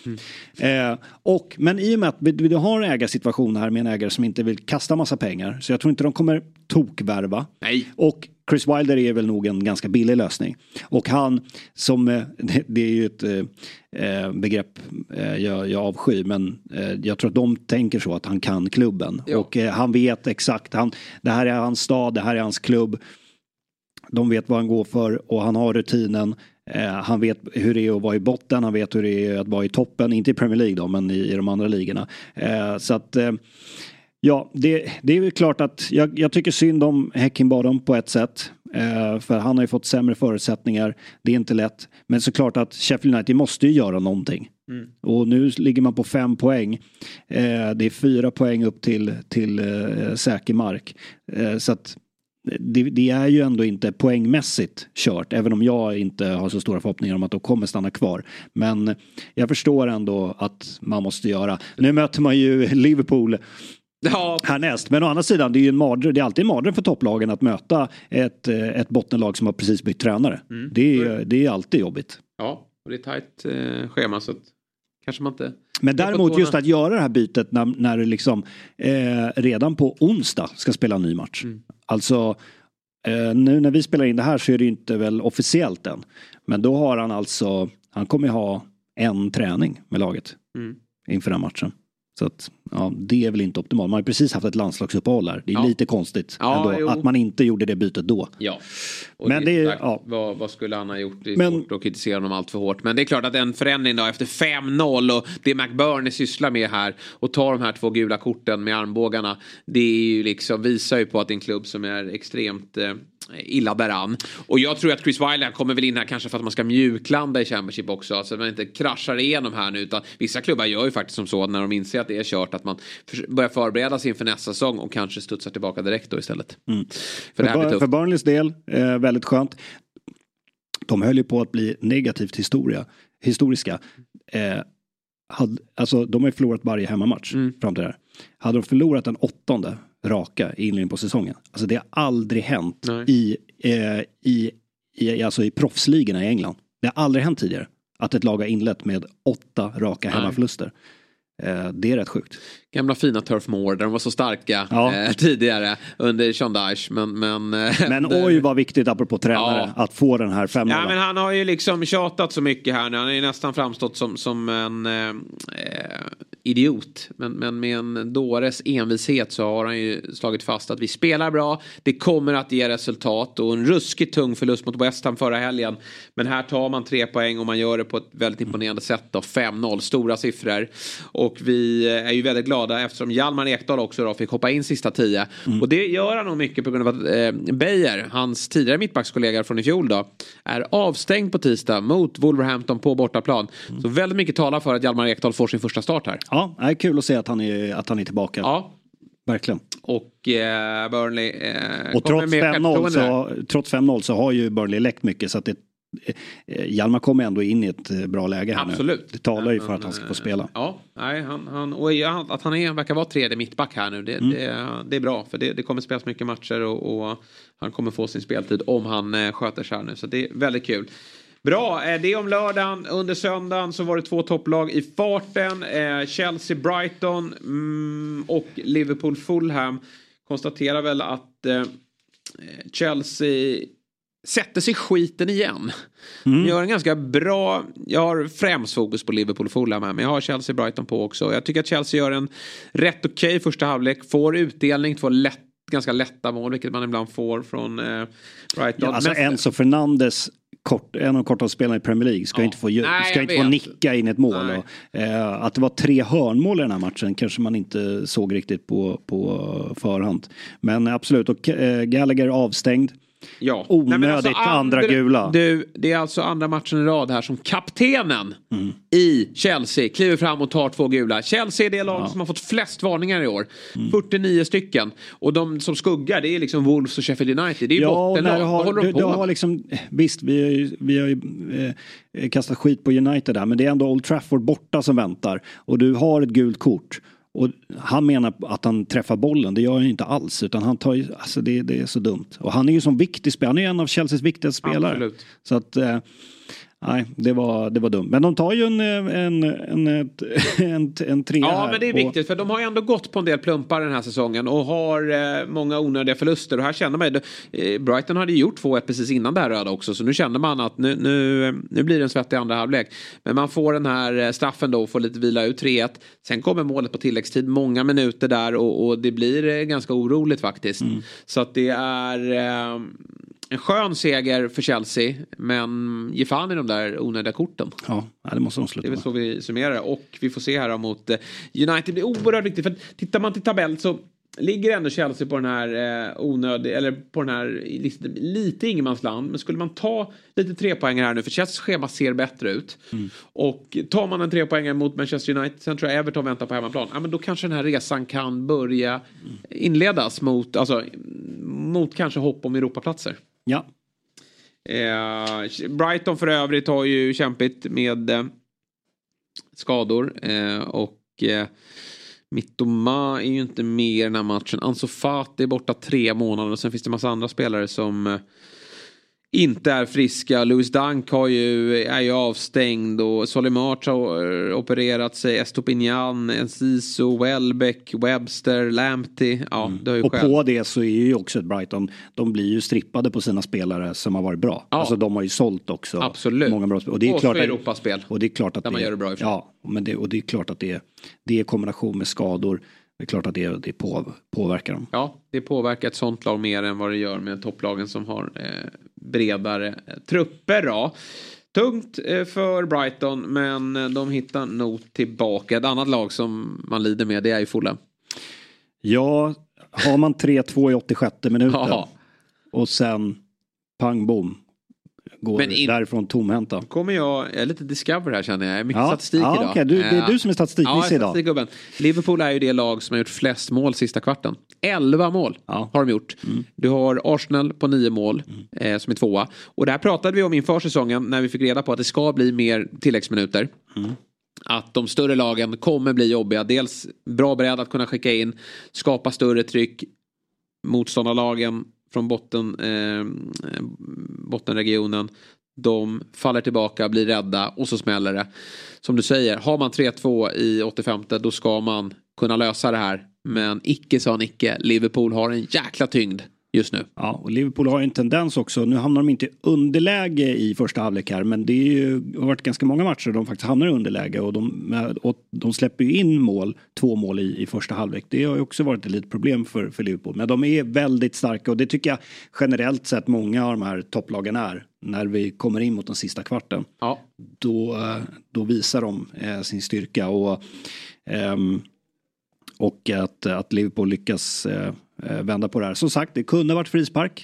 Men i och med att vi har en ägarsituation här med en ägare som inte vill kasta massa pengar, så jag tror inte de kommer tokvärva. Nej. Och Chris Wilder är väl nog en ganska billig lösning. Och han som, det är ju ett begrepp jag avskyr, men jag tror att de tänker så att han kan klubben. Jo. Och han vet exakt, det här är hans stad, det här är hans klubb. De vet vad han går för och han har rutinen. Han vet hur det är att vara i botten, han vet hur det är att vara i toppen, inte i Premier League då, men i de andra ligorna. Så att ja, det är ju klart att jag tycker synd om Heckingbottom på ett sätt. För han har ju fått sämre förutsättningar. Det är inte lätt. Men såklart att Sheffield United måste ju göra någonting. Och nu ligger man på 5 poäng. Det är 4 poäng upp till säker mark. Så att det är ju ändå inte poängmässigt kört. Även om jag inte har så stora förhoppningar om att de kommer stanna kvar. Men jag förstår ändå att man måste göra. Nu möter man ju Liverpool härnäst. Men å andra sidan, det är alltid en mardröm för topplagen att möta ett bottenlag som har precis bytt tränare. Det är alltid jobbigt. Ja, Och det är tajt schema så att kanske man inte... Men däremot just att göra det här bytet när det liksom redan på onsdag ska spela en ny match. Alltså nu när vi spelar in det här så är det inte väl officiellt än. Men då har han kommer ha en träning med laget inför den matchen. Så att, ja, det är väl inte optimalt. Man har precis haft ett landslagsuppehåll här. Det är lite konstigt ändå, att man inte gjorde det bytet då. Ja. Och men det är, vad skulle han ha gjort? Det är svårt att kritisera honom allt för hårt. Men det är klart att en förändring då efter 5-0 och det McBurney sysslar med här och tar de här 2 gula korten med armbågarna. Det är ju liksom, visar ju på att det är en klubb som är extremt illa däran. Och jag tror att Chris Wilder kommer väl in här kanske för att man ska mjuklanda i Championship också. Så alltså att man inte kraschar igenom här nu. Utan vissa klubbar gör ju faktiskt som så när de inser att det är kört att man börjar förbereda sig inför nästa säsong och kanske studsar tillbaka direkt då istället. För Burnleys del, väldigt skönt. De höll ju på att bli negativt historiska. Alltså de har ju förlorat varje hemmamatch fram till det här. Hade de förlorat den 8:e raka i inledningen på säsongen. Alltså det har aldrig hänt i proffsligorna i England. Det har aldrig hänt tidigare att ett lag har inlett med 8 raka hemmaförluster. Det är rätt sjukt. Gamla fina Turf Moor där de var så starka tidigare under Sean Dyche. Men oj vad viktigt apropå tränare att få den här 5-0. Ja men han har ju liksom tjatat så mycket här nu. Han har ju nästan framstått som en idiot. Men med en dåres envishet så har han ju slagit fast att vi spelar bra. Det kommer att ge resultat. Och en ruskigt tung förlust mot West Ham förra helgen. Men här tar man 3 poäng och man gör det på ett väldigt imponerande sätt då. 5-0, stora siffror. Och vi är ju väldigt glada eftersom Hjalmar Ekdal också då fick hoppa in sista 10. Och det gör han nog mycket på grund av att Beijer, hans tidigare mittbackskollega från i fjol då, är avstängd på tisdag mot Wolverhampton på bortaplan. Så väldigt mycket talar för att Hjalmar Ekdal får sin första start här. Ja, det är kul att se att han är tillbaka. Ja. Verkligen. Och Burnley och trots 5-0 så har ju Burnley läckt mycket så att Hjalmar kommer ändå in i ett bra läge här. Absolut. Nu. Det talar ju för att han ska få spela. Ja, nej, att han verkar vara 3:e mittback här nu. Det är bra för det kommer spelas mycket matcher och han kommer få sin speltid om han sköter sig här nu. Så det är väldigt kul. Bra, det om lördagen. Under söndagen så var det 2 topplag i farten. Chelsea, Brighton och Liverpool, Fulham. Konstaterar väl att Chelsea sätter sig skiten igen. Gör en ganska bra... Jag har främst fokus på Liverpool och Fulham här, men jag har Chelsea Brighton på också. Jag tycker att Chelsea gör en rätt okej första halvlek. Får utdelning, 2 ganska lätta mål, vilket man ibland får från Brighton. Ja, alltså Enzo Fernandes, en av de kortaste spelarna i Premier League, ska inte få nicka in ett mål. Och, att det var 3 hörnmål i den här matchen kanske man inte såg riktigt på förhand. Men absolut, och Gallagher avstängd. Ja. Onödigt andra gula. Det är alltså andra matchen i rad här som kaptenen i Chelsea kliver fram och tar 2 gula. Chelsea är det lag som har fått flest varningar i år. 49 stycken. Och de som skuggar, det är liksom Wolves och Sheffield United. Det är ju bottenlag. Du har liksom, visst, vi har ju kastat skit på United där, men det är ändå Old Trafford borta som väntar. Och du har ett gult kort. Och han menar att han träffar bollen. Det gör han inte alls. Utan han tar ju, alltså det är så dumt. Och han är ju som viktig spelare. Han är en av Chelseas viktigaste spelare. Absolut. Så att nej, det var dumt. Men de tar ju en 3 Ja, men det är viktigt. För de har ju ändå gått på en del plumpar den här säsongen. Och har många onödiga förluster. Och här känner man Brighton hade ju gjort 2-1 precis innan det här röda också. Så nu känner man att nu blir det en svettig andra halvlek. Men man får den här straffen då och får lite vila ut 3-1. Sen kommer målet på tilläggstid. Många minuter där. Och det blir ganska oroligt faktiskt. Så att det är... en skön seger för Chelsea, men ge fan i de där onödiga korten. Ja, det måste de sluta. Det är väl så vi summerar. Och vi får se här mot United. Det är oerhört viktigt, för tittar man till tabell så ligger ändå Chelsea på den här eller på den här lite ingenmansland. Men skulle man ta lite 3-poängare här nu, för Chelseas schema ser bättre ut. Och tar man en 3-poängare mot Manchester United, sen tror jag Everton väntar på hemmaplan. Ja, men då kanske den här resan kan börja inledas mot kanske hopp om Europaplatser. Ja. Brighton för övrigt har ju kämpigt med skador och Mittoma är ju inte med i den här matchen. Ansu Fati är borta 3 månader och sen finns det en massa andra spelare som inte är friska. Louis Dunk är ju avstängd och Solly March har opererat sig. Estopinian, Enciso, Welbeck, Webster, Lamptey. Ja, det har ju och själv. På det så är ju också ett Brighton, de blir ju strippade på sina spelare som har varit bra. Ja. Alltså de har ju sålt också. Absolut. Många bra spel. Och det är klart för Europaspel. Och det är klart att där man gör det bra ifrån. Ja, men det är klart att det är kombination med skador. Det är klart att det påverkar dem. Ja, det påverkar ett sånt lag mer än vad det gör med topplagen som har bredare trupper då. Tungt för Brighton, men de hittar nog tillbaka. Ett annat lag som man lider med, det är ju Fulham. Ja, har man 3-2 i 86 minuten och sen pang bom. Går därifrån tomhänta. Jag är lite discover här känner jag. Mycket statistik idag. Okay. Det är du som är statistiknisse idag. Liverpool är ju det lag som har gjort flest mål sista kvarten. 11 mål har de gjort. Du har Arsenal på 9 mål som är 2. Och det här pratade vi om inför säsongen när vi fick reda på att det ska bli mer tilläggsminuter. Att de större lagen kommer bli jobbiga. Dels bra beredd att kunna skicka in, skapa större tryck. Motståndarlagen från bottenregionen, de faller tillbaka, blir rädda och så smäller det. Som du säger, har man 3-2 i 85 då ska man kunna lösa det här. Men icke sa Nicke, Liverpool har en jäkla tyngd just nu. Ja, och Liverpool har en tendens också. Nu hamnar de inte i underläge i första halvlek här, men det har varit ganska många matcher där de faktiskt hamnar i underläge och de släpper ju in 2 mål i första halvlek. Det har ju också varit ett litet problem för Liverpool. Men de är väldigt starka och det tycker jag generellt sett många av de här topplagen är. När vi kommer in mot den sista kvarten. Ja. Då visar de sin styrka och att Liverpool lyckas vända på det här. Som sagt, det kunde varit frispark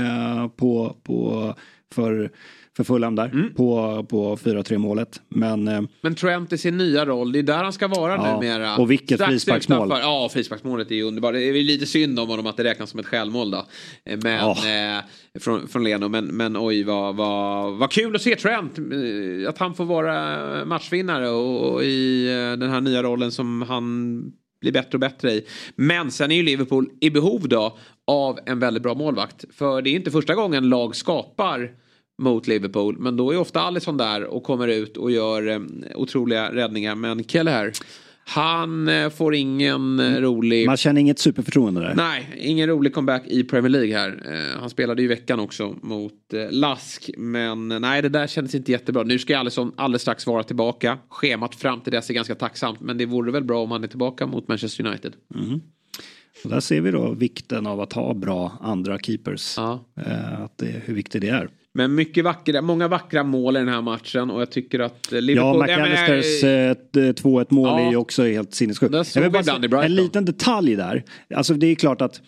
för Fulham där på 4-3 målet. Men Trent i sin nya roll, det är där han ska vara numera. Och vilket frisparksmål. Ja, frisparksmålet är ju underbart. Det är lite synd om honom att det räknas som ett självmål då. Men från Leno. Men oj, vad kul att se Trent. Att han får vara matchvinnare och i den här nya rollen som han blir bättre och bättre i. Men sen är ju Liverpool i behov då av en väldigt bra målvakt. För det är inte första gången lag skapar mot Liverpool. Men då är ofta Alisson där och kommer ut och gör otroliga räddningar. Men Kelleher, han får ingen rolig... Man känner inget superförtroende där. Nej, ingen rolig comeback i Premier League här. Han spelade ju i veckan också mot Lask. Men nej, det där kändes inte jättebra. Nu ska Alisson alldeles strax vara tillbaka. Schemat fram till dess är ganska tacksamt. Men det vore väl bra om han är tillbaka mot Manchester United. Och där ser vi då vikten av att ha bra andra keepers. Ja. Hur viktigt det är. Men många vackra mål i den här matchen. Och jag tycker att Liverpool... Ja, McAllisters 2-1 mål är ju också helt sinnessjukt. En liten detalj där. Alltså det är klart att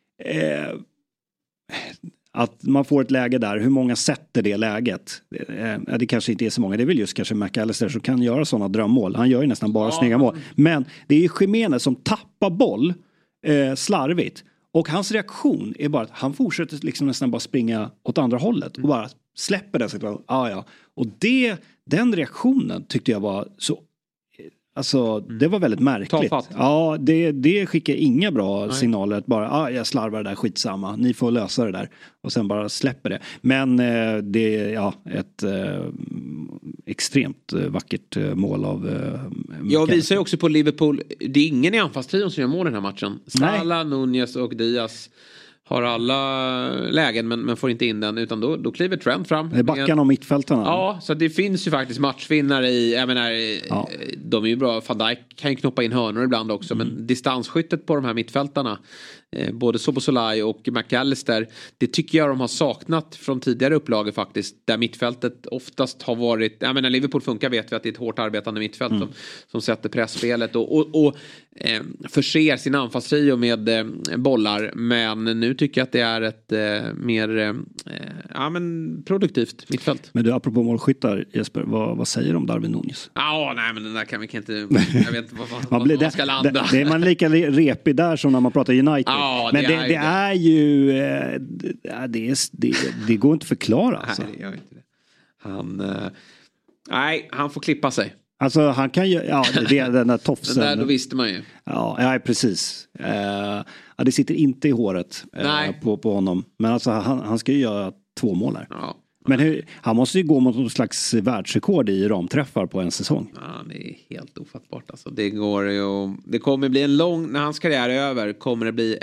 man får ett läge där. Hur många sätter det läget? Det kanske inte är så många. Det är väl just kanske McAllister som kan göra sådana drömmål. Han gör ju nästan bara snygga mål. Men det är ju Jimenez som tappar boll slarvigt. Och hans reaktion är bara att han fortsätter liksom nästan bara springa åt andra hållet. Och bara släpper den situationen. Och den reaktionen tyckte jag var så... Alltså det var väldigt märkligt. Tafatt. Ja, det skickar inga bra signaler. Att bara, jag slarvar det där, skitsamma. Ni får lösa det där. Och sen bara släpper det. Men det är ett extremt vackert mål av... Jag visar ju också på Liverpool. Det är ingen i anfallstrion som gör mål i den här matchen. Salah, Nunez och Diaz har alla lägen men får inte in den, utan då kliver Trent fram. Det är backarna och mittfältarna. Ja, så det finns ju faktiskt matchvinnare i, jag menar, de är ju bra. Van Dijk kan ju knoppa in hörnor ibland också, men distansskyttet på de här mittfältarna, både Soboslaj och McAllister, det tycker jag de har saknat från tidigare upplagor faktiskt, där mittfältet oftast har varit, jag menar Liverpool funkar, vet vi att det är ett hårt arbetande mittfält som sätter pressspelet och förser sin anfallstrio med bollar, men nu tycker jag att det är ett mer produktivt mittfält. Men du, apropå målskyttar, Jesper, vad säger du om Darwin Nunez? Nej, men den där kan vi inte, jag vet inte var man ska landa. Det är man lika repig där som när man pratar United. Men det är ju det går inte att förklara. Alltså. Nej, det gör inte det. Han får klippa sig. Alltså han kan ju, den där tofsen. Den där, då visste man ju. Ja, precis. Det sitter inte i håret på honom. Men alltså han ska ju göra 2 mål här. Ja. Men han måste ju gå mot någon slags världsrekord i ramträffar på en säsong. Ja, det är helt ofattbart. Alltså, det kommer bli en lång, när hans karriär är över, kommer det bli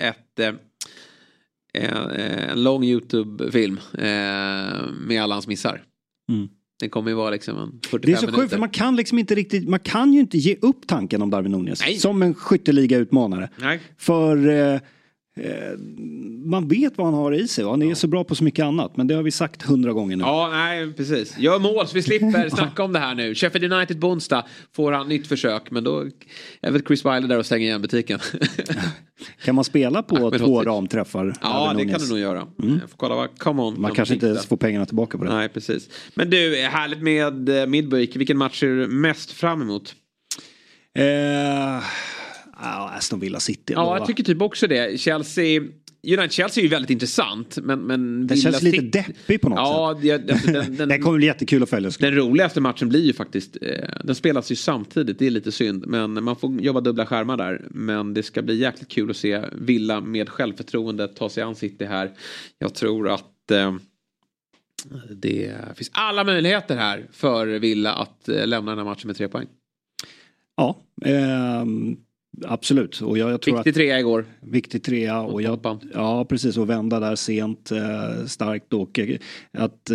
en lång YouTube-film med alla hans missar. Det kommer ju vara liksom en 45 minuter. Det är så sjukt, för man kan liksom inte riktigt, man kan ju inte ge upp tanken om Darwin Núñez som en skytteliga-utmanare. Nej. För man vet vad han har i sig. Han är så bra på så mycket annat. Men det har vi sagt 100 gånger nu. Ja, nej, precis. Gör mål så vi slipper snacka om det här nu. Sheffield United på onsdag får han nytt försök. Men då är väl Chris Wilder där och stänger igen butiken. Kan man spela på 2 ramträffar? Ja, det kan du nog göra. Jag får kolla vad Come On. Man kanske inte ens får pengarna tillbaka på det. Nej, precis. Men du, härligt med midweek. Vilken match är du mest fram emot? Aston Villa City. Ja, jag tycker typ också det. Chelsea är ju väldigt intressant. Men det känns lite deppig på något sätt. Det kommer bli jättekul att följa. Den roligaste matchen blir ju faktiskt, den spelas ju samtidigt, det är lite synd. Men man får jobba dubbla skärmar där. Men det ska bli jäkligt kul att se Villa med självförtroende ta sig an City här. Jag tror att det finns alla möjligheter här för Villa att lämna den här matchen med 3 poäng. Ja, absolut. Och jag tror viktig 3 igår. Viktig 3 och ja, precis, och vända där sent starkt, och att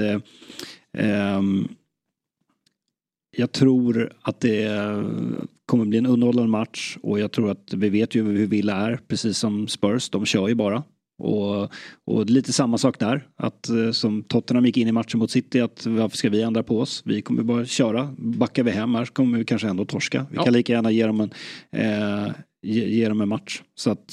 jag tror att det kommer bli en underhållande match, och jag tror att vi vet ju hur Villa är, precis som Spurs, de kör ju bara. Och lite samma sak där, att som Tottenham gick in i matchen mot City, att varför ska vi ändra på oss? Vi kommer bara köra, backar vi hem här så kommer vi kanske ändå torska. Vi kan lika gärna ge dem en match. Så att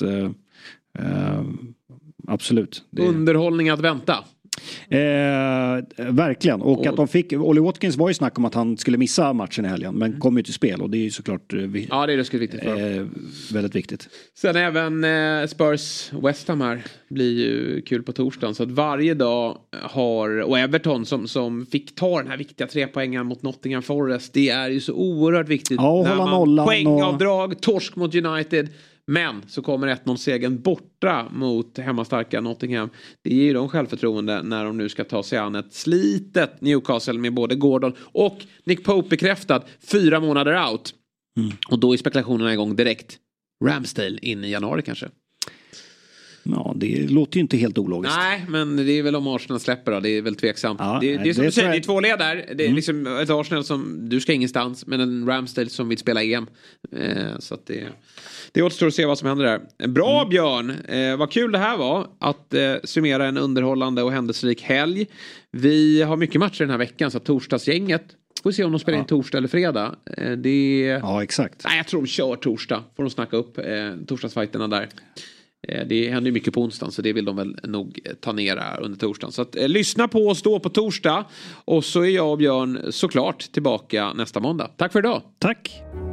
absolut. Underhållning att vänta. Verkligen, och att de fick, Ollie Watkins var ju snack om att han skulle missa matchen i helgen, men kom ju till spel, och det är ju såklart ja, det är det viktigt väldigt viktigt. Sen även Spurs West Ham här blir ju kul på torsdagen, så att varje dag har, och Everton som fick ta den här viktiga 3 poängen mot Nottingham Forest, det är ju så oerhört viktigt när man poängavdrag, torsk mot United. Men så kommer 1-0-segern borta mot hemmastarka Nottingham. Det ger ju dem självförtroende när de nu ska ta sig an ett slitet Newcastle med både Gordon och Nick Pope bekräftad 4 månader out. Och då är spekulationerna igång direkt. Ramsdale in i januari kanske. Ja, det låter ju inte helt ologiskt. Nej, men det är väl om Arsenal släpper då. Det är väl tveksamt. Ja, det är som du säger, det är 2 led där. Det är liksom ett Arsenal som du ska ingenstans, men en Ramsdale som vill spela EM. Så att det återstår att se vad som händer där. Bra Björn, vad kul det här var att summera en underhållande och händelserik helg. Vi har mycket matcher den här veckan, så torsdagsgänget får se om de spelar in torsdag eller fredag. Ja, exakt. Nej, jag tror de kör torsdag. Får de snacka upp torsdagsfighterna där. Det händer ju mycket på onsdagen, så det vill de väl nog ta ner under torsdagen. Så att, lyssna på oss då på torsdag. Och så är jag och Björn såklart tillbaka nästa måndag. Tack för idag. Tack.